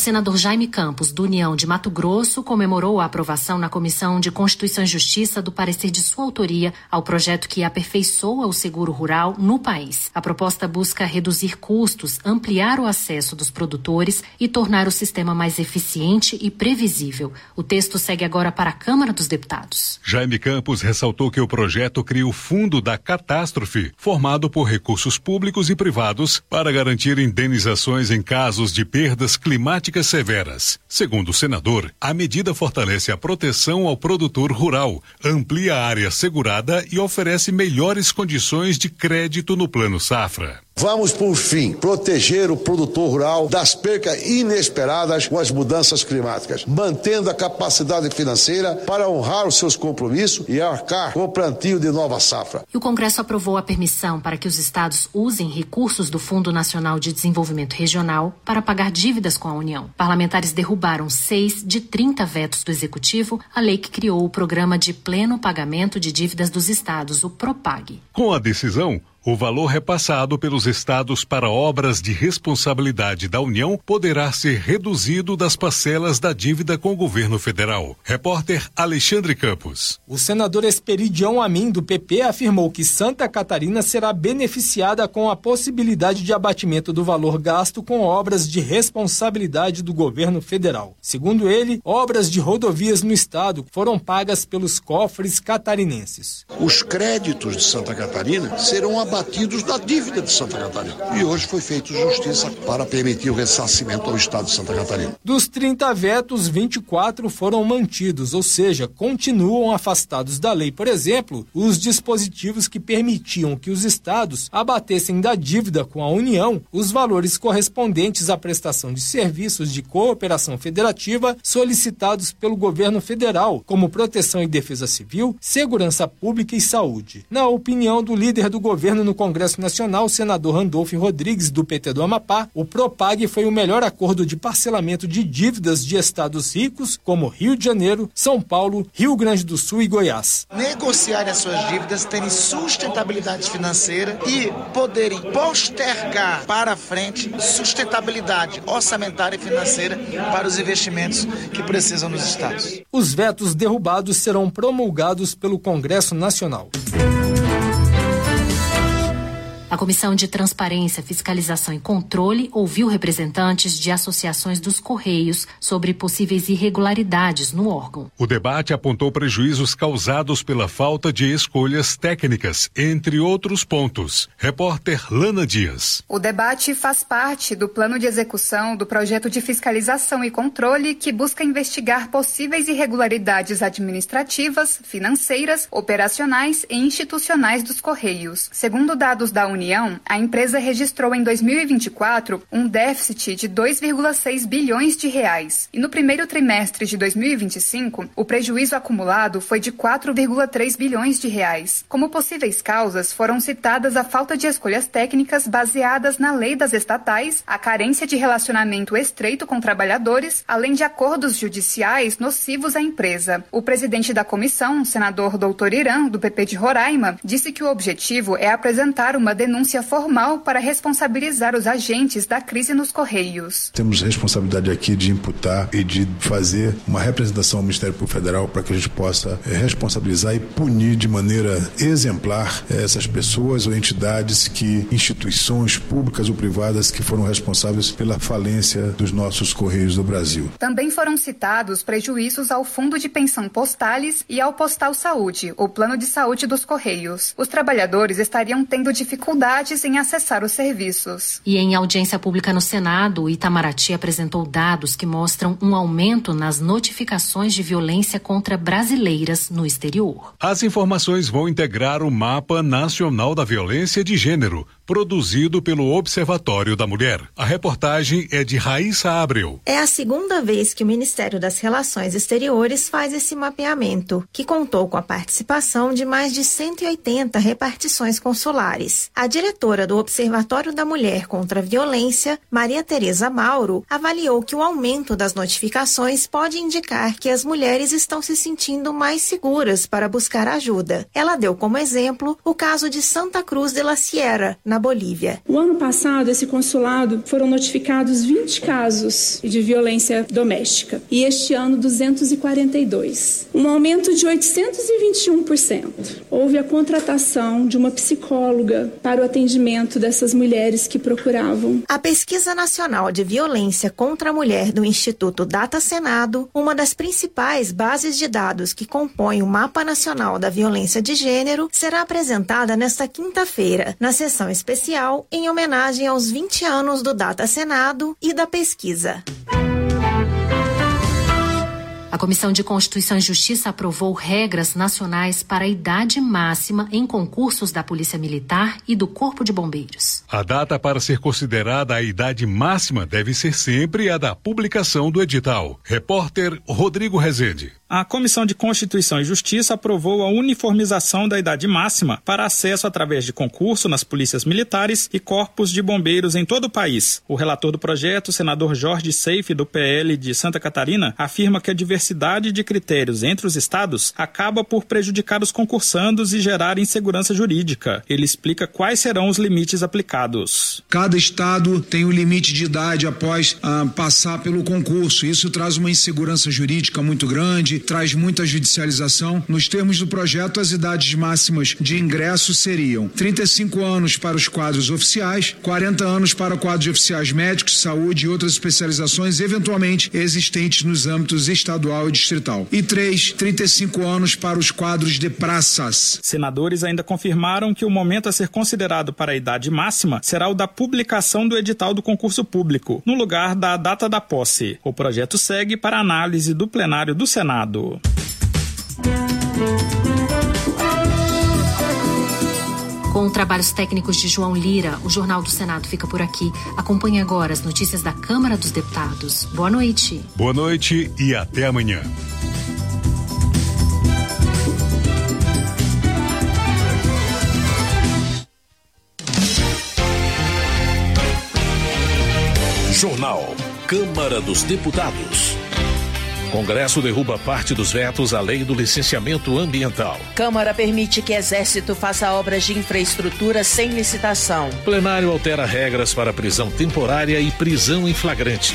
senador Jaime Campos, do União de Mato Grosso, comemorou a aprovação na Comissão de Constituição e Justiça do parecer de sua autoria ao projeto que aperfeiçoa o seguro rural no país. A proposta busca reduzir custos, ampliar o acesso dos produtores e tornar o sistema mais eficiente e previsível. O texto segue agora para a Câmara dos Deputados. Jaime Campos ressaltou que o projeto cria o Fundo da Catástrofe, formado por recursos públicos e privados para garantir indenizações em casos de perdas climáticas severas. Segundo o senador, a medida fortalece a proteção ao produtor rural, amplia a área segurada e oferece melhores condições de crédito no Plano Safra. Vamos, por fim, proteger o produtor rural das percas inesperadas com as mudanças climáticas, mantendo a capacidade financeira para honrar os seus compromissos e arcar com o plantio de nova safra. E o Congresso aprovou a permissão para que os estados usem recursos do Fundo Nacional de Desenvolvimento Regional para pagar dívidas com a União. Parlamentares derrubaram seis de trinta vetos do Executivo, a lei que criou o Programa de Pleno Pagamento de Dívidas dos Estados, o PROPAG. Com a decisão, o valor repassado pelos estados para obras de responsabilidade da União poderá ser reduzido das parcelas da dívida com o governo federal. Repórter Alexandre Campos. O senador Esperidião Amin, do P P, afirmou que Santa Catarina será beneficiada com a possibilidade de abatimento do valor gasto com obras de responsabilidade do governo federal. Segundo ele, obras de rodovias no estado foram pagas pelos cofres catarinenses. Os créditos de Santa Catarina serão abatidos da dívida de Santa Catarina. E hoje foi feita justiça para permitir o ressarcimento ao estado de Santa Catarina. Dos trinta vetos, vinte e quatro foram mantidos, ou seja, continuam afastados da lei. Por exemplo, os dispositivos que permitiam que os estados abatessem da dívida com a União os valores correspondentes à prestação de serviços de cooperação federativa solicitados pelo governo federal, como proteção e defesa civil, segurança pública e saúde. Na opinião do líder do governo no Congresso Nacional, o senador Randolfo Rodrigues, do P T do Amapá, o PROPAG foi o melhor acordo de parcelamento de dívidas de estados ricos, como Rio de Janeiro, São Paulo, Rio Grande do Sul e Goiás. Negociarem as suas dívidas, terem sustentabilidade financeira e poderem postergar para frente sustentabilidade orçamentária e financeira para os investimentos que precisam nos estados. Os vetos derrubados serão promulgados pelo Congresso Nacional. A Comissão de Transparência, Fiscalização e Controle ouviu representantes de associações dos Correios sobre possíveis irregularidades no órgão. O debate apontou prejuízos causados pela falta de escolhas técnicas, entre outros pontos. Repórter Lana Dias. O debate faz parte do plano de execução do projeto de fiscalização e controle que busca investigar possíveis irregularidades administrativas, financeiras, operacionais e institucionais dos Correios. Segundo dados da União, a empresa registrou em dois mil e vinte e quatro um déficit de dois vírgula seis bilhões de reais. E no primeiro trimestre de dois mil e vinte e cinco, o prejuízo acumulado foi de quatro vírgula três bilhões de reais. Como possíveis causas, foram citadas a falta de escolhas técnicas baseadas na lei das estatais, a carência de relacionamento estreito com trabalhadores, além de acordos judiciais nocivos à empresa. O presidente da comissão, o senador doutor Irã, do P P de Roraima, disse que o objetivo é apresentar uma denúncia denúncia formal para responsabilizar os agentes da crise nos Correios. Temos responsabilidade aqui de imputar e de fazer uma representação ao Ministério Público Federal para que a gente possa é, responsabilizar e punir de maneira exemplar é, essas pessoas ou entidades que, instituições públicas ou privadas que foram responsáveis pela falência dos nossos Correios do Brasil. Também foram citados prejuízos ao Fundo de Pensão Postales e ao Postal Saúde, o Plano de Saúde dos Correios. Os trabalhadores estariam tendo dificuldades em acessar os serviços. E em audiência pública no Senado, o Itamaraty apresentou dados que mostram um aumento nas notificações de violência contra brasileiras no exterior. As informações vão integrar o Mapa Nacional da Violência de Gênero, produzido pelo Observatório da Mulher. A reportagem é de Raíssa Abreu. É a segunda vez que o Ministério das Relações Exteriores faz esse mapeamento, que contou com a participação de mais de cento e oitenta repartições consulares. A diretora do Observatório da Mulher contra a Violência, Maria Tereza Mauro, avaliou que o aumento das notificações pode indicar que as mulheres estão se sentindo mais seguras para buscar ajuda. Ela deu como exemplo o caso de Santa Cruz de la Sierra, na Bolívia. O ano passado, esse consulado foram notificados vinte casos de violência doméstica e este ano duzentos e quarenta e dois. Um aumento de oitocentos e vinte e um por cento. Houve a contratação de uma psicóloga para o atendimento dessas mulheres que procuravam. A Pesquisa Nacional de Violência contra a Mulher do Instituto Data Senado, uma das principais bases de dados que compõem o Mapa Nacional da Violência de Gênero, será apresentada nesta quinta-feira, na sessão especial em homenagem aos vinte anos do Data Senado e da pesquisa. A Comissão de Constituição e Justiça aprovou regras nacionais para a idade máxima em concursos da Polícia Militar e do Corpo de Bombeiros. A data para ser considerada a idade máxima deve ser sempre a da publicação do edital. Repórter Rodrigo Rezende. A Comissão de Constituição e Justiça aprovou a uniformização da idade máxima para acesso através de concurso nas polícias militares e corpos de bombeiros em todo o país. O relator do projeto, o senador Jorge Seife, do P L de Santa Catarina, afirma que a diversidade de critérios entre os estados acaba por prejudicar os concursandos e gerar insegurança jurídica. Ele explica quais serão os limites aplicados. Cada estado tem o limite de idade após ah, passar pelo concurso. Isso traz uma insegurança jurídica muito grande, traz muita judicialização. Nos termos do projeto, as idades máximas de ingresso seriam trinta e cinco anos para os quadros oficiais, quarenta anos para quadros de oficiais médicos, saúde e outras especializações eventualmente existentes nos âmbitos estadual e distrital. E três, trinta e cinco anos para os quadros de praças. Senadores ainda confirmaram que o momento a ser considerado para a idade máxima será o da publicação do edital do concurso público, no lugar da data da posse. O projeto segue para análise do plenário do Senado. Com trabalhos técnicos de João Lira, o Jornal do Senado fica por aqui. Acompanhe agora as notícias da Câmara dos Deputados. Boa noite. Boa noite e até amanhã. Jornal Câmara dos Deputados. Congresso derruba parte dos vetos à lei do licenciamento ambiental. Câmara permite que Exército faça obras de infraestrutura sem licitação. Plenário altera regras para prisão temporária e prisão em flagrante.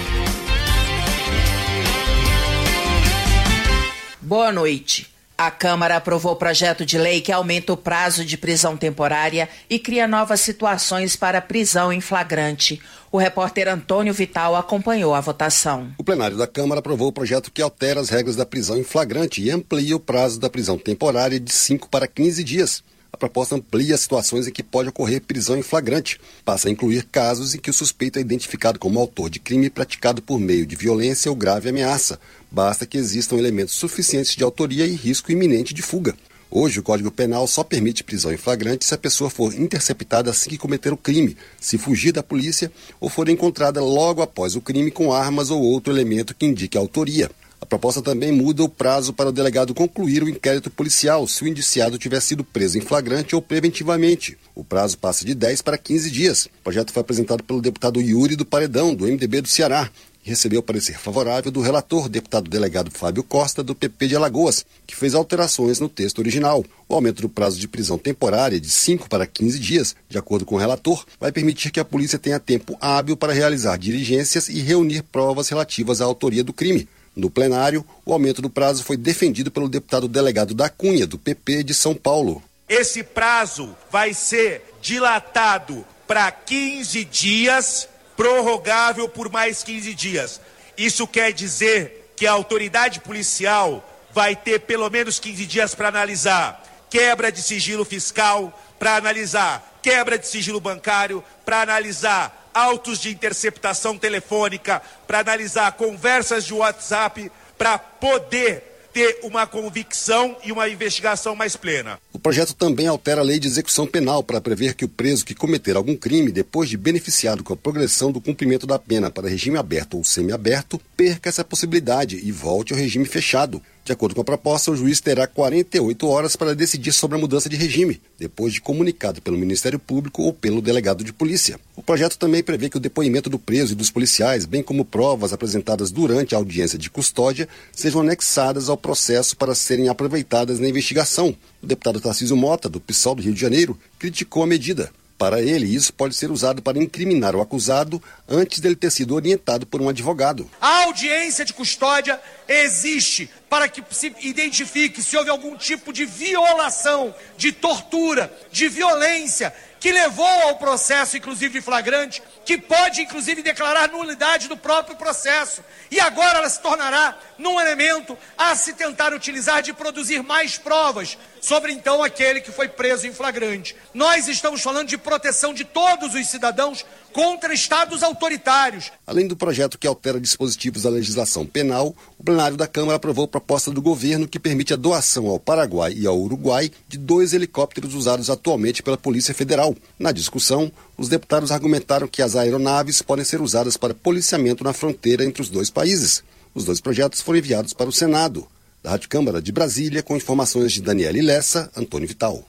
Boa noite. A Câmara aprovou o projeto de lei que aumenta o prazo de prisão temporária e cria novas situações para prisão em flagrante. O repórter Antônio Vital acompanhou a votação. O plenário da Câmara aprovou o projeto que altera as regras da prisão em flagrante e amplia o prazo da prisão temporária de cinco para quinze dias. A proposta amplia as situações em que pode ocorrer prisão em flagrante. Passa a incluir casos em que o suspeito é identificado como autor de crime praticado por meio de violência ou grave ameaça. Basta que existam elementos suficientes de autoria e risco iminente de fuga. Hoje, o Código Penal só permite prisão em flagrante se a pessoa for interceptada assim que cometer o crime, se fugir da polícia ou for encontrada logo após o crime com armas ou outro elemento que indique a autoria. A proposta também muda o prazo para o delegado concluir o inquérito policial se o indiciado tiver sido preso em flagrante ou preventivamente. O prazo passa de dez para quinze dias. O projeto foi apresentado pelo deputado Yuri do Paredão, do M D B do Ceará, e recebeu parecer favorável do relator, deputado delegado Fábio Costa, do P P de Alagoas, que fez alterações no texto original. O aumento do prazo de prisão temporária de cinco para quinze dias, de acordo com o relator, vai permitir que a polícia tenha tempo hábil para realizar diligências e reunir provas relativas à autoria do crime. No plenário, o aumento do prazo foi defendido pelo deputado delegado da Cunha, do P P de São Paulo. Esse prazo vai ser dilatado para quinze dias, prorrogável por mais quinze dias. Isso quer dizer que a autoridade policial vai ter pelo menos quinze dias para analisar quebra de sigilo fiscal, para analisar quebra de sigilo bancário, para analisar autos de interceptação telefônica, para analisar conversas de WhatsApp, para poder ter uma convicção e uma investigação mais plena. O projeto também altera a lei de execução penal para prever que o preso que cometer algum crime depois de beneficiado com a progressão do cumprimento da pena para regime aberto ou semiaberto, perca essa possibilidade e volte ao regime fechado. De acordo com a proposta, o juiz terá quarenta e oito horas para decidir sobre a mudança de regime, depois de comunicado pelo Ministério Público ou pelo delegado de polícia. O projeto também prevê que o depoimento do preso e dos policiais, bem como provas apresentadas durante a audiência de custódia, sejam anexadas ao processo para serem aproveitadas na investigação. O deputado Tarcísio Mota, do PSOL do Rio de Janeiro, criticou a medida. Para ele, isso pode ser usado para incriminar o acusado antes dele ter sido orientado por um advogado. A audiência de custódia existe para que se identifique se houve algum tipo de violação, de tortura, de violência, que levou ao processo, inclusive de flagrante, que pode, inclusive, declarar nulidade do próprio processo. E agora ela se tornará num elemento a se tentar utilizar de produzir mais provas sobre, então, aquele que foi preso em flagrante. Nós estamos falando de proteção de todos os cidadãos contra estados autoritários. Além do projeto que altera dispositivos da legislação penal, o plenário da Câmara aprovou a proposta do governo que permite a doação ao Paraguai e ao Uruguai de dois helicópteros usados atualmente pela Polícia Federal. Na discussão, os deputados argumentaram que as aeronaves podem ser usadas para policiamento na fronteira entre os dois países. Os dois projetos foram enviados para o Senado. Da Rádio Câmara de Brasília, com informações de Daniele Lessa, Antônio Vital.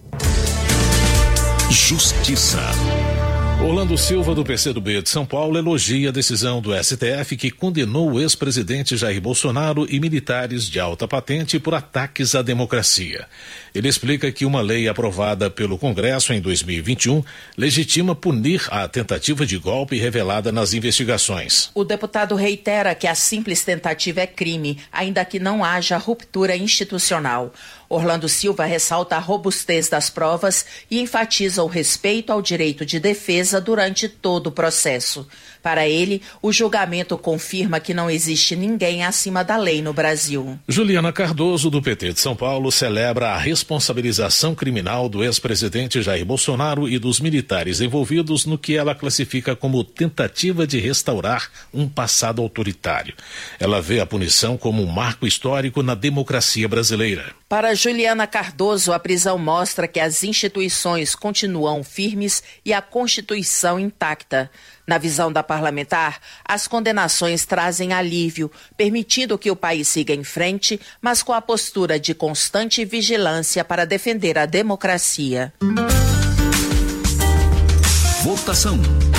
Justiça. Orlando Silva, do P C do B de São Paulo, elogia a decisão do S T F que condenou o ex-presidente Jair Bolsonaro e militares de alta patente por ataques à democracia. Ele explica que uma lei aprovada pelo Congresso em dois mil e vinte e um legitima punir a tentativa de golpe revelada nas investigações. O deputado reitera que a simples tentativa é crime, ainda que não haja ruptura institucional. Orlando Silva ressalta a robustez das provas e enfatiza o respeito ao direito de defesa durante todo o processo. Para ele, o julgamento confirma que não existe ninguém acima da lei no Brasil. Juliana Cardoso, do P T de São Paulo, celebra a responsabilização criminal do ex-presidente Jair Bolsonaro e dos militares envolvidos no que ela classifica como tentativa de restaurar um passado autoritário. Ela vê a punição como um marco histórico na democracia brasileira. Para Juliana Cardoso, a prisão mostra que as instituições continuam firmes e a Constituição intacta. Na visão da parlamentar, as condenações trazem alívio, permitindo que o país siga em frente, mas com a postura de constante vigilância para defender a democracia. Votação.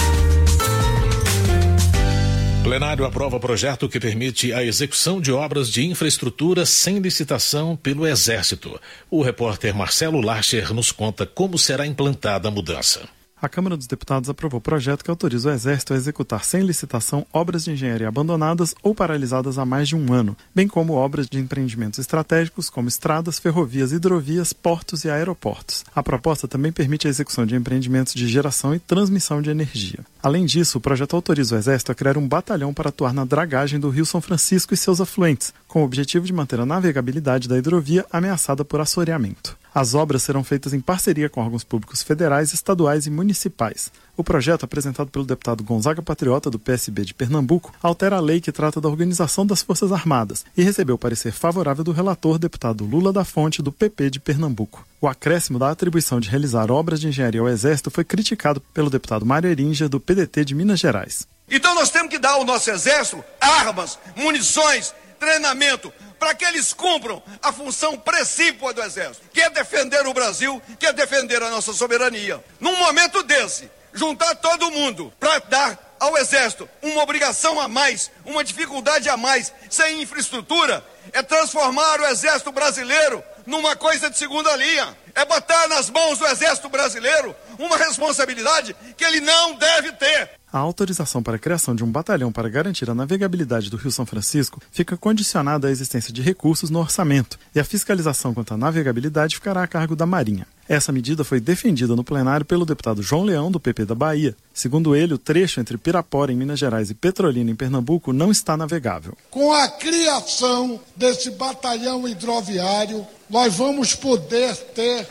Plenário aprova projeto que permite a execução de obras de infraestrutura sem licitação pelo Exército. O repórter Marcelo Larcher nos conta como será implantada a mudança. A Câmara dos Deputados aprovou o projeto que autoriza o Exército a executar sem licitação obras de engenharia abandonadas ou paralisadas há mais de um ano, bem como obras de empreendimentos estratégicos como estradas, ferrovias, hidrovias, portos e aeroportos. A proposta também permite a execução de empreendimentos de geração e transmissão de energia. Além disso, o projeto autoriza o Exército a criar um batalhão para atuar na dragagem do Rio São Francisco e seus afluentes, com o objetivo de manter a navegabilidade da hidrovia ameaçada por assoreamento. As obras serão feitas em parceria com órgãos públicos federais, estaduais e municipais. O projeto, apresentado pelo deputado Gonzaga Patriota, do P S B de Pernambuco, altera a lei que trata da organização das Forças Armadas e recebeu parecer favorável do relator, deputado Lula da Fonte, do P P de Pernambuco. O acréscimo da atribuição de realizar obras de engenharia ao Exército foi criticado pelo deputado Mário Erinja, do P D T de Minas Gerais. Então nós temos que dar ao nosso Exército armas, munições, treinamento, para que eles cumpram a função precípua do Exército, que é defender o Brasil, que é defender a nossa soberania. Num momento desse, juntar todo mundo para dar ao Exército uma obrigação a mais, uma dificuldade a mais, sem infraestrutura, é transformar o Exército brasileiro numa coisa de segunda linha. É botar nas mãos do Exército brasileiro uma responsabilidade que ele não deve ter. A autorização para a criação de um batalhão para garantir a navegabilidade do Rio São Francisco fica condicionada à existência de recursos no orçamento, e a fiscalização quanto à navegabilidade ficará a cargo da Marinha. Essa medida foi defendida no plenário pelo deputado João Leão, do P P da Bahia. Segundo ele, o trecho entre Pirapora, em Minas Gerais, e Petrolina, em Pernambuco, não está navegável. Com a criação desse batalhão hidroviário, nós vamos poder ter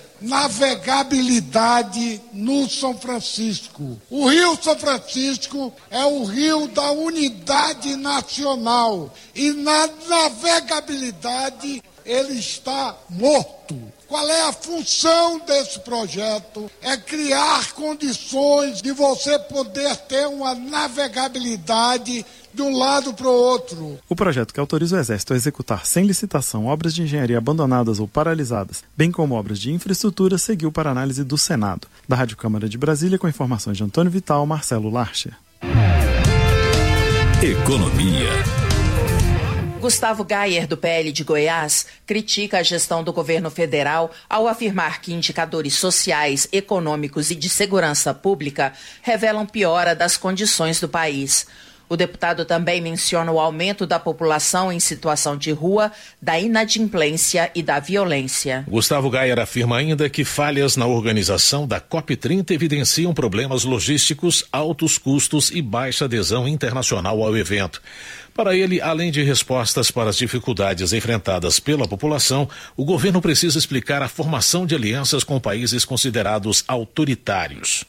navegabilidade no São Francisco. O Rio São Francisco é o rio da unidade nacional e na navegabilidade ele está morto. Qual é a função desse projeto? É criar condições de você poder ter uma navegabilidade de um lado para o outro. O projeto que autoriza o Exército a executar sem licitação obras de engenharia abandonadas ou paralisadas, bem como obras de infraestrutura, seguiu para análise do Senado. Da Rádio Câmara de Brasília, com informações de Antônio Vital, Marcelo Larcher. Economia. Gustavo Gayer, do P L de Goiás, critica a gestão do governo federal ao afirmar que indicadores sociais, econômicos e de segurança pública revelam piora das condições do país. O deputado também menciona o aumento da população em situação de rua, da inadimplência e da violência. Gustavo Gayer afirma ainda que falhas na organização da COP trinta evidenciam problemas logísticos, altos custos e baixa adesão internacional ao evento. Para ele, além de respostas para as dificuldades enfrentadas pela população, o governo precisa explicar a formação de alianças com países considerados autoritários.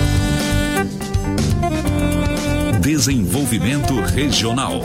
Desenvolvimento Regional.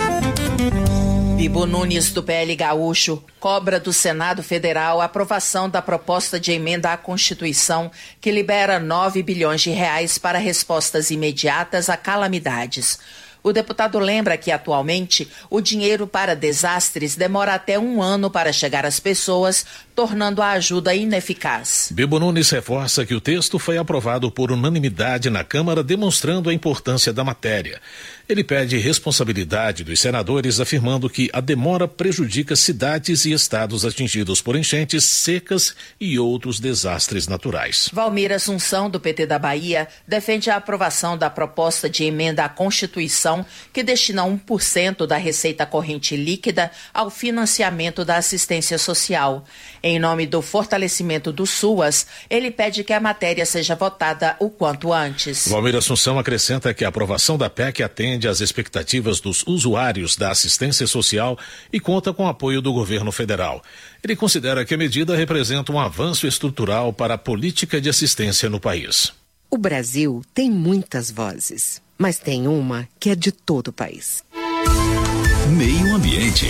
Bibo Nunes, do P L Gaúcho, cobra do Senado Federal a aprovação da proposta de emenda à Constituição que libera nove bilhões de reais para respostas imediatas a calamidades. O deputado lembra que, atualmente, o dinheiro para desastres demora até um ano para chegar às pessoas, tornando a ajuda ineficaz. Bibo Nunes reforça que o texto foi aprovado por unanimidade na Câmara, demonstrando a importância da matéria. Ele pede responsabilidade dos senadores, afirmando que a demora prejudica cidades e estados atingidos por enchentes, secas e outros desastres naturais. Valmir Assunção, do P T da Bahia, defende a aprovação da proposta de emenda à Constituição que destina um por cento da receita corrente líquida ao financiamento da assistência social. Em nome do fortalecimento do SUAS, ele pede que a matéria seja votada o quanto antes. Valmir Assunção acrescenta que a aprovação da P E C atende às expectativas dos usuários da assistência social e conta com o apoio do governo federal. Ele considera que a medida representa um avanço estrutural para a política de assistência no país. O Brasil tem muitas vozes, mas tem uma que é de todo o país. Meio Ambiente.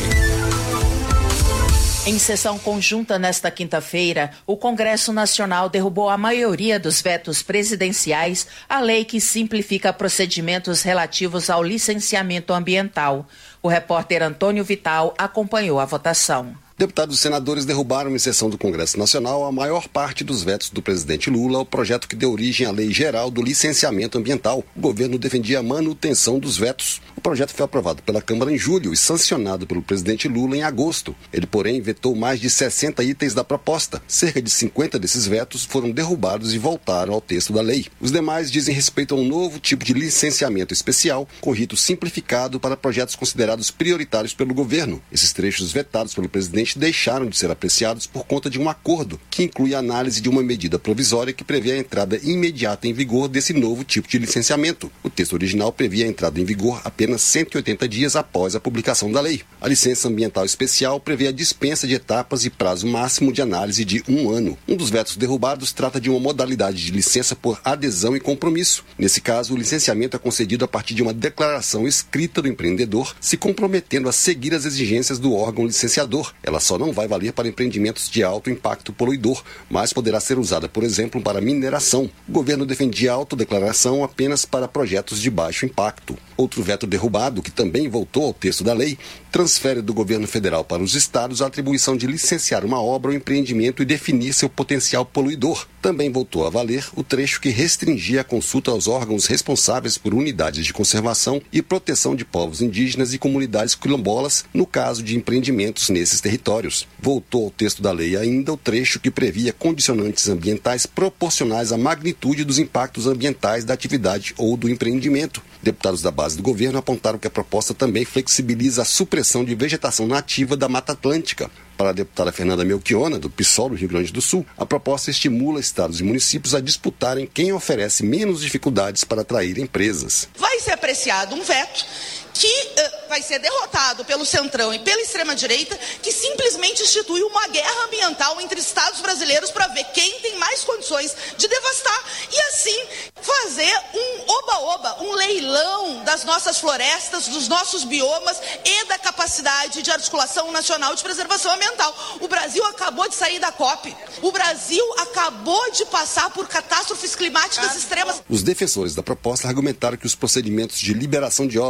Em sessão conjunta nesta quinta-feira, o Congresso Nacional derrubou a maioria dos vetos presidenciais à lei que simplifica procedimentos relativos ao licenciamento ambiental. O repórter Antônio Vital acompanhou a votação. Deputados e senadores derrubaram em sessão do Congresso Nacional a maior parte dos vetos do presidente Lula ao projeto que deu origem à Lei Geral do Licenciamento Ambiental. O governo defendia a manutenção dos vetos. O projeto foi aprovado pela Câmara em julho e sancionado pelo presidente Lula em agosto. Ele, porém, vetou mais de sessenta itens da proposta. Cerca de cinquenta desses vetos foram derrubados e voltaram ao texto da lei. Os demais dizem respeito a um novo tipo de licenciamento especial, com rito simplificado para projetos considerados prioritários pelo governo. Esses trechos vetados pelo presidente deixaram de ser apreciados por conta de um acordo que inclui a análise de uma medida provisória que prevê a entrada imediata em vigor desse novo tipo de licenciamento. O texto original previa a entrada em vigor apenas cento e oitenta dias após a publicação da lei. A licença ambiental especial prevê a dispensa de etapas e prazo máximo de análise de um ano. Um dos vetos derrubados trata de uma modalidade de licença por adesão e compromisso. Nesse caso, o licenciamento é concedido a partir de uma declaração escrita do empreendedor se comprometendo a seguir as exigências do órgão licenciador. Ela só não vai valer para empreendimentos de alto impacto poluidor, mas poderá ser usada, por exemplo, para mineração. O governo defendia a autodeclaração apenas para projetos de baixo impacto. Outro veto derrubado, que também voltou ao texto da lei, transfere do governo federal para os estados a atribuição de licenciar uma obra ou empreendimento e definir seu potencial poluidor. Também voltou a valer o trecho que restringia a consulta aos órgãos responsáveis por unidades de conservação e proteção de povos indígenas e comunidades quilombolas, no caso de empreendimentos nesses territórios. Voltou ao texto da lei ainda o trecho que previa condicionantes ambientais proporcionais à magnitude dos impactos ambientais da atividade ou do empreendimento. Deputados da base do governo apontaram que a proposta também flexibiliza a supressão de vegetação nativa da Mata Atlântica. Para a deputada Fernanda Melchiona, do PSOL do Rio Grande do Sul, a proposta estimula estados e municípios a disputarem quem oferece menos dificuldades para atrair empresas. Vai ser apreciado um veto que uh, vai ser derrotado pelo Centrão e pela extrema-direita, que simplesmente institui uma guerra ambiental entre estados brasileiros para ver quem tem mais condições de devastar e, assim, fazer um oba-oba, um leilão das nossas florestas, dos nossos biomas e da capacidade de articulação nacional de preservação ambiental. O Brasil acabou de sair da COP. O Brasil acabou de passar por catástrofes climáticas extremas. Os defensores da proposta argumentaram que os procedimentos de liberação de obras e empreendimentos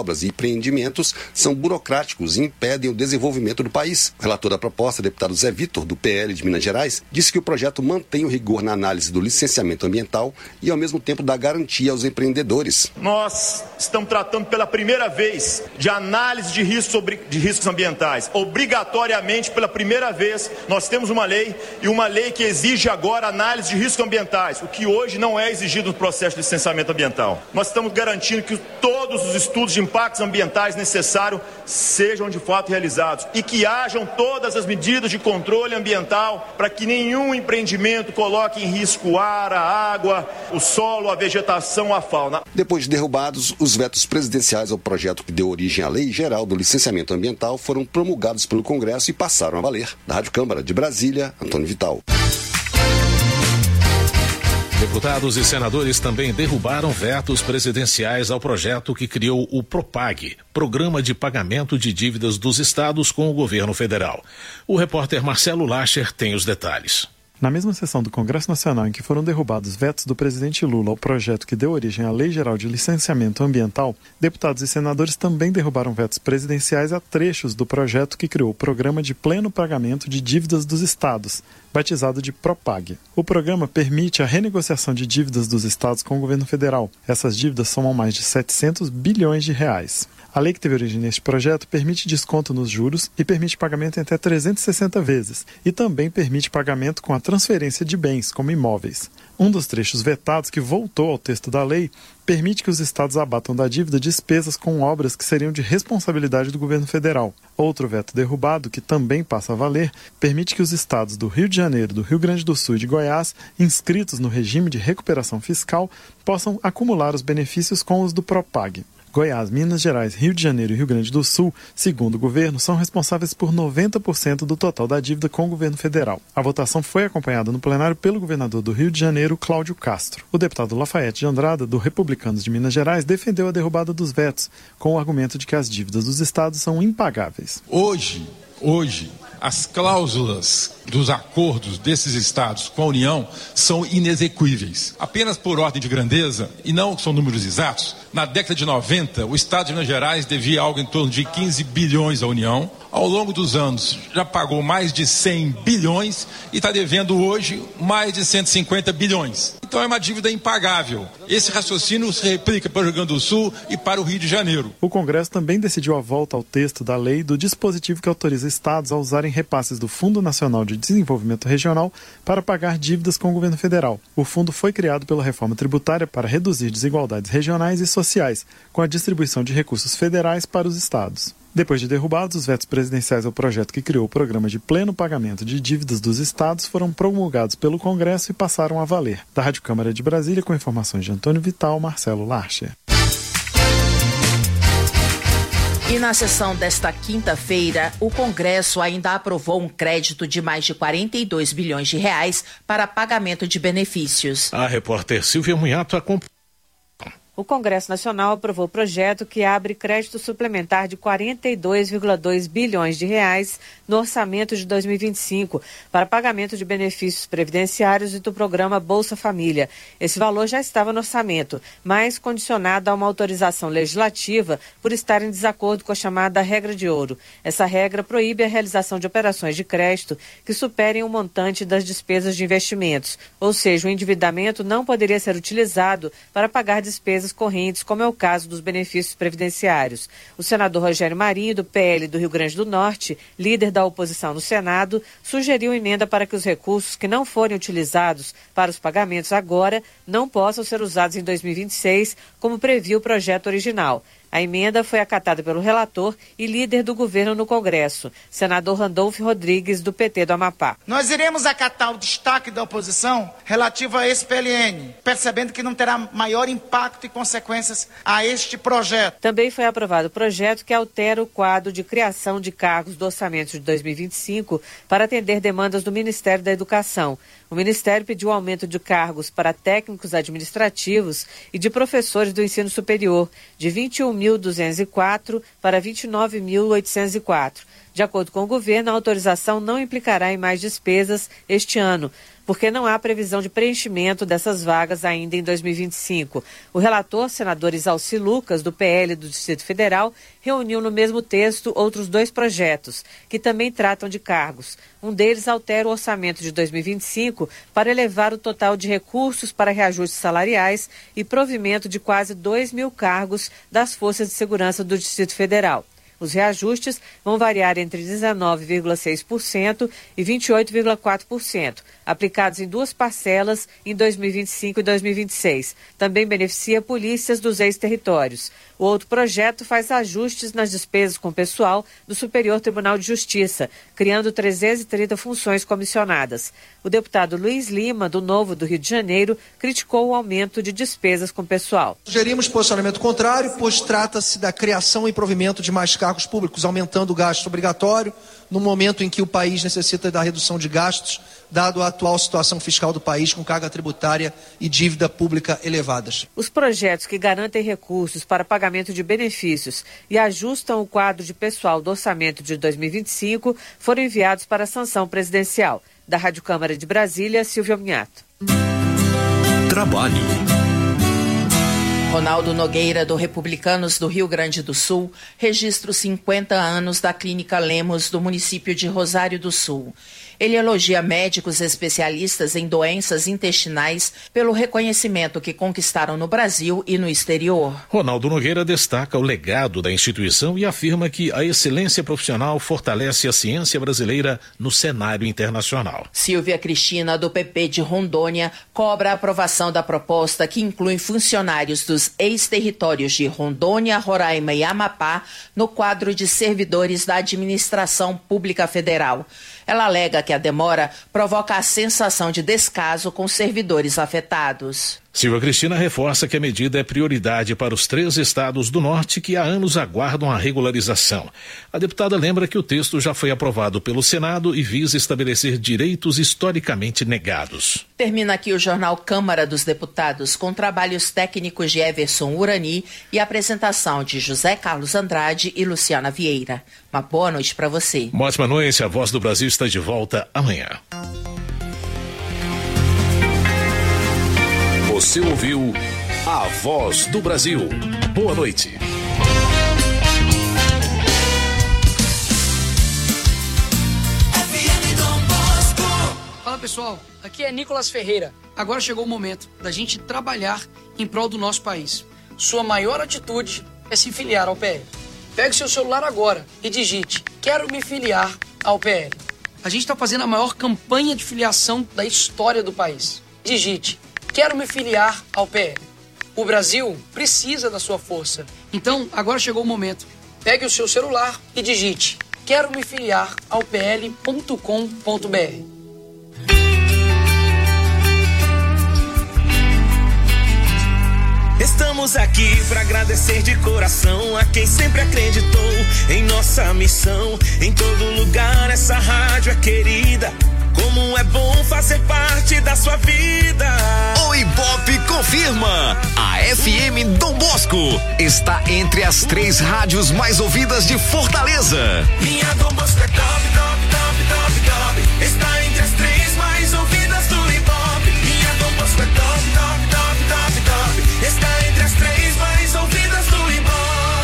empreendimentos são burocráticos e impedem o desenvolvimento do país. O relator da proposta, deputado Zé Vitor, do P L de Minas Gerais, disse que o projeto mantém o rigor na análise do licenciamento ambiental e, ao mesmo tempo, dá garantia aos empreendedores. Nós estamos tratando pela primeira vez de análise de riscos, de riscos ambientais. Obrigatoriamente, pela primeira vez, nós temos uma lei e uma lei que exige agora análise de riscos ambientais, o que hoje não é exigido no processo de licenciamento ambiental. Nós estamos garantindo que todos os estudos de impactos ambientais necessários sejam de fato realizados e que hajam todas as medidas de controle ambiental para que nenhum empreendimento coloque em risco o ar, a água, o solo, a vegetação, a fauna. Depois de derrubados, os vetos presidenciais ao projeto que deu origem à Lei Geral do Licenciamento Ambiental foram promulgados pelo Congresso e passaram a valer. Da Rádio Câmara de Brasília, Antônio Vital. Deputados e senadores também derrubaram vetos presidenciais ao projeto que criou o PROPAG, Programa de Pagamento de Dívidas dos Estados com o Governo Federal. O repórter Marcelo Lacher tem os detalhes. Na mesma sessão do Congresso Nacional em que foram derrubados vetos do presidente Lula ao projeto que deu origem à Lei Geral de Licenciamento Ambiental, deputados e senadores também derrubaram vetos presidenciais a trechos do projeto que criou o Programa de Pleno Pagamento de Dívidas dos Estados, batizado de PROPAG. O programa permite a renegociação de dívidas dos estados com o governo federal. Essas dívidas somam mais de setecentos bilhões de reais. A lei que teve origem neste projeto permite desconto nos juros e permite pagamento em até trezentas e sessenta vezes, e também permite pagamento com a transferência de bens, como imóveis. Um dos trechos vetados, que voltou ao texto da lei, permite que os estados abatam da dívida despesas com obras que seriam de responsabilidade do governo federal. Outro veto derrubado, que também passa a valer, permite que os estados do Rio de Janeiro, do Rio Grande do Sul e de Goiás, inscritos no regime de recuperação fiscal, possam acumular os benefícios com os do PROPAG. Goiás, Minas Gerais, Rio de Janeiro e Rio Grande do Sul, segundo o governo, são responsáveis por noventa por cento do total da dívida com o governo federal. A votação foi acompanhada no plenário pelo governador do Rio de Janeiro, Cláudio Castro. O deputado Lafayette de Andrada, do Republicanos de Minas Gerais, defendeu a derrubada dos vetos, com o argumento de que as dívidas dos estados são impagáveis. Hoje, hoje, as cláusulas dos acordos desses estados com a União são inexequíveis. Apenas por ordem de grandeza, e não são números exatos, na década de noventa, o estado de Minas Gerais devia algo em torno de quinze bilhões à União. Ao longo dos anos, já pagou mais de cem bilhões e está devendo hoje mais de cento e cinquenta bilhões. Então é uma dívida impagável. Esse raciocínio se replica para o Rio Grande do Sul e para o Rio de Janeiro. O Congresso também decidiu a volta ao texto da lei do dispositivo que autoriza estados a usarem repasses do Fundo Nacional de Desenvolvimento Regional para pagar dívidas com o governo federal. O fundo foi criado pela reforma tributária para reduzir desigualdades regionais e sociais, com a distribuição de recursos federais para os estados. Depois de derrubados, os vetos presidenciais ao projeto que criou o Programa de Pleno Pagamento de Dívidas dos Estados foram promulgados pelo Congresso e passaram a valer. Da Rádio Câmara de Brasília, com informações de Antônio Vital, Marcelo Larcher. E na sessão desta quinta-feira, o Congresso ainda aprovou um crédito de mais de quarenta e dois bilhões de reais para pagamento de benefícios. A repórter Silvia Munhato acompanha. O Congresso Nacional aprovou o projeto que abre crédito suplementar de quarenta e dois vírgula dois bilhões de reais no orçamento de dois mil e vinte e cinco para pagamento de benefícios previdenciários e do programa Bolsa Família. Esse valor já estava no orçamento, mas condicionado a uma autorização legislativa por estar em desacordo com a chamada regra de ouro. Essa regra proíbe a realização de operações de crédito que superem o montante das despesas de investimentos, ou seja, o endividamento não poderia ser utilizado para pagar despesas correntes, como é o caso dos benefícios previdenciários. O senador Rogério Marinho, do P L do Rio Grande do Norte, líder da oposição no Senado, sugeriu emenda para que os recursos que não forem utilizados para os pagamentos agora não possam ser usados em dois mil e vinte e seis, como previu o projeto original. A emenda foi acatada pelo relator e líder do governo no Congresso, senador Randolfo Rodrigues, do P T do Amapá. Nós iremos acatar o destaque da oposição relativo a esse P L N, percebendo que não terá maior impacto e consequências a este projeto. Também foi aprovado o projeto que altera o quadro de criação de cargos do orçamento de dois mil e vinte e cinco para atender demandas do Ministério da Educação. O Ministério pediu aumento de cargos para técnicos administrativos e de professores do ensino superior, de vinte e um mil duzentos e quatro para vinte e nove mil oitocentos e quatro. De acordo com o governo, a autorização não implicará em mais despesas este ano. porque não há previsão de preenchimento dessas vagas ainda em dois mil e vinte e cinco. O relator, senador Isalci Lucas, do P L do Distrito Federal, reuniu no mesmo texto outros dois projetos, que também tratam de cargos. Um deles altera o orçamento de dois mil e vinte e cinco para elevar o total de recursos para reajustes salariais e provimento de quase dois mil cargos das Forças de Segurança do Distrito Federal. Os reajustes vão variar entre dezenove vírgula seis por cento e vinte e oito vírgula quatro por cento, aplicados em duas parcelas em dois mil e vinte e cinco e dois mil e vinte e seis. Também beneficia polícias dos ex-territórios. O outro projeto faz ajustes nas despesas com pessoal do Superior Tribunal de Justiça, criando trezentas e trinta funções comissionadas. O deputado Luiz Lima, do Novo do Rio de Janeiro, criticou o aumento de despesas com pessoal. Sugerimos posicionamento contrário, pois trata-se da criação e provimento de mais cargos públicos, aumentando o gasto obrigatório, no momento em que o país necessita da redução de gastos, dado a atual situação fiscal do país com carga tributária e dívida pública elevadas. Os projetos que garantem recursos para pagamento de benefícios e ajustam o quadro de pessoal do orçamento de dois mil e vinte e cinco foram enviados para a sanção presidencial. Da Rádio Câmara de Brasília, Silvia Minhato. Trabalho. Ronaldo Nogueira, do Republicanos do Rio Grande do Sul, registra os cinquenta anos da Clínica Lemos do município de Rosário do Sul. Ele elogia médicos especialistas em doenças intestinais pelo reconhecimento que conquistaram no Brasil e no exterior. Ronaldo Nogueira destaca o legado da instituição e afirma que a excelência profissional fortalece a ciência brasileira no cenário internacional. Silvia Cristina, do P P de Rondônia, cobra a aprovação da proposta que inclui funcionários dos ex-territórios de Rondônia, Roraima e Amapá no quadro de servidores da Administração Pública Federal. Ela alega que a demora provoca a sensação de descaso com servidores afetados. Silvia Cristina reforça que a medida é prioridade para os três estados do norte que há anos aguardam a regularização. A deputada lembra que o texto já foi aprovado pelo Senado e visa estabelecer direitos historicamente negados. Termina aqui o jornal Câmara dos Deputados, com trabalhos técnicos de Everson Urani e apresentação de José Carlos Andrade e Luciana Vieira. Uma boa noite para você. Uma ótima noite, a Voz do Brasil está de volta amanhã. Você ouviu A Voz do Brasil. Boa noite. Fala pessoal, aqui é Nicolas Ferreira. Agora chegou o momento da gente trabalhar em prol do nosso país. Sua maior atitude é se filiar ao P L. Pegue seu celular agora e digite: quero me filiar ao P L. A gente está fazendo a maior campanha de filiação da história do país. Digite: quero me filiar ao P L. O Brasil precisa da sua força. Então, agora chegou o momento. Pegue o seu celular e digite: quero me filiar ao P L ponto com ponto b r. Estamos aqui para agradecer de coração a quem sempre acreditou em nossa missão. Em todo lugar essa rádio é querida. Como é bom fazer parte da sua vida. O Ibope confirma. A F M Dom Bosco está entre as três rádios mais ouvidas de Fortaleza. Minha Dom Bosco é top, top, top, top, top. Está entre as três mais ouvidas do Ibope. Minha Dom Bosco é top, top, top, top, top. Está entre as três mais ouvidas do Ibope.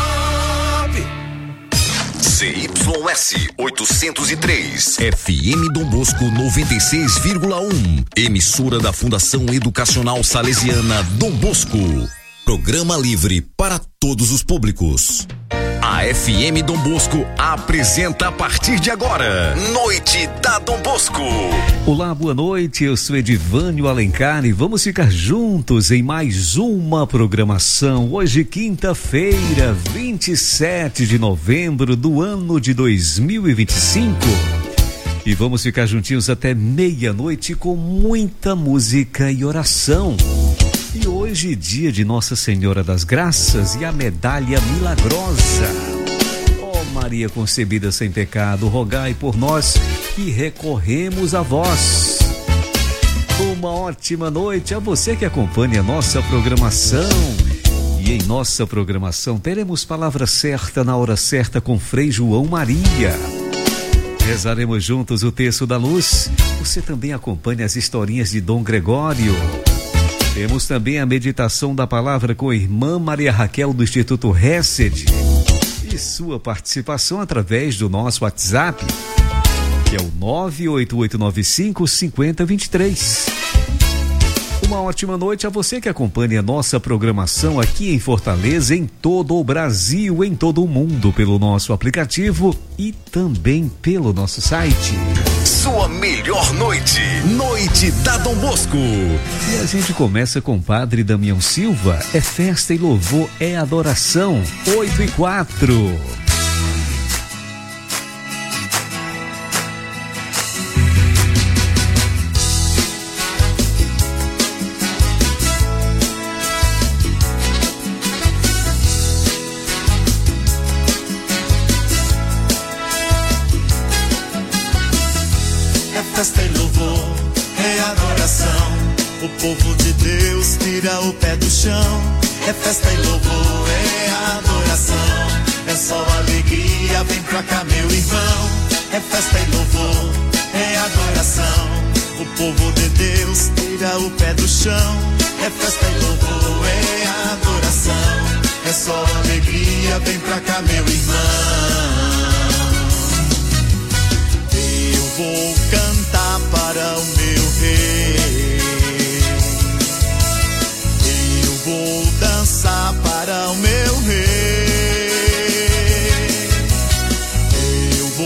C Y S oitocentos e três, F M Dom Bosco noventa e seis vírgula um, emissora da Fundação Educacional Salesiana Dom Bosco. Programa livre para todos os públicos. A F M Dom Bosco apresenta a partir de agora Noite da Dom Bosco. Olá, boa noite, eu sou Edivânio Alencar e vamos ficar juntos em mais uma programação. Hoje, quinta-feira, vinte e sete de novembro do ano de dois mil e vinte e cinco. E vamos ficar juntinhos até meia-noite com muita música e oração. E hoje, dia de Nossa Senhora das Graças e a Medalha Milagrosa. Ó Maria concebida sem pecado, rogai por nós que recorremos a vós. Uma ótima noite a você que acompanha a nossa programação. E em nossa programação teremos palavra certa na hora certa com Frei João Maria. Rezaremos juntos o Terço da Luz Você também acompanha as historinhas de Dom Gregório. Temos também a meditação da palavra com a irmã Maria Raquel do Instituto Hesed. E sua participação através do nosso WhatsApp, que é o nove oito oito nove cinco, cinco zero dois três. Uma ótima noite a você que acompanha a nossa programação aqui em Fortaleza, em todo o Brasil, em todo o mundo, pelo nosso aplicativo e também pelo nosso site. Sua melhor noite, Noite da Dom Bosco. E a gente começa com o Padre Damião Silva, é festa e louvor, é adoração, oito e quatro. Festa e louvor, é adoração. O povo de Deus tira o pé do chão. É festa e louvor, é adoração. É só alegria, vem pra cá meu irmão. É festa e louvor, é adoração. O povo de Deus tira o pé do chão. É festa e louvor, é adoração. É só alegria, vem pra cá meu irmão.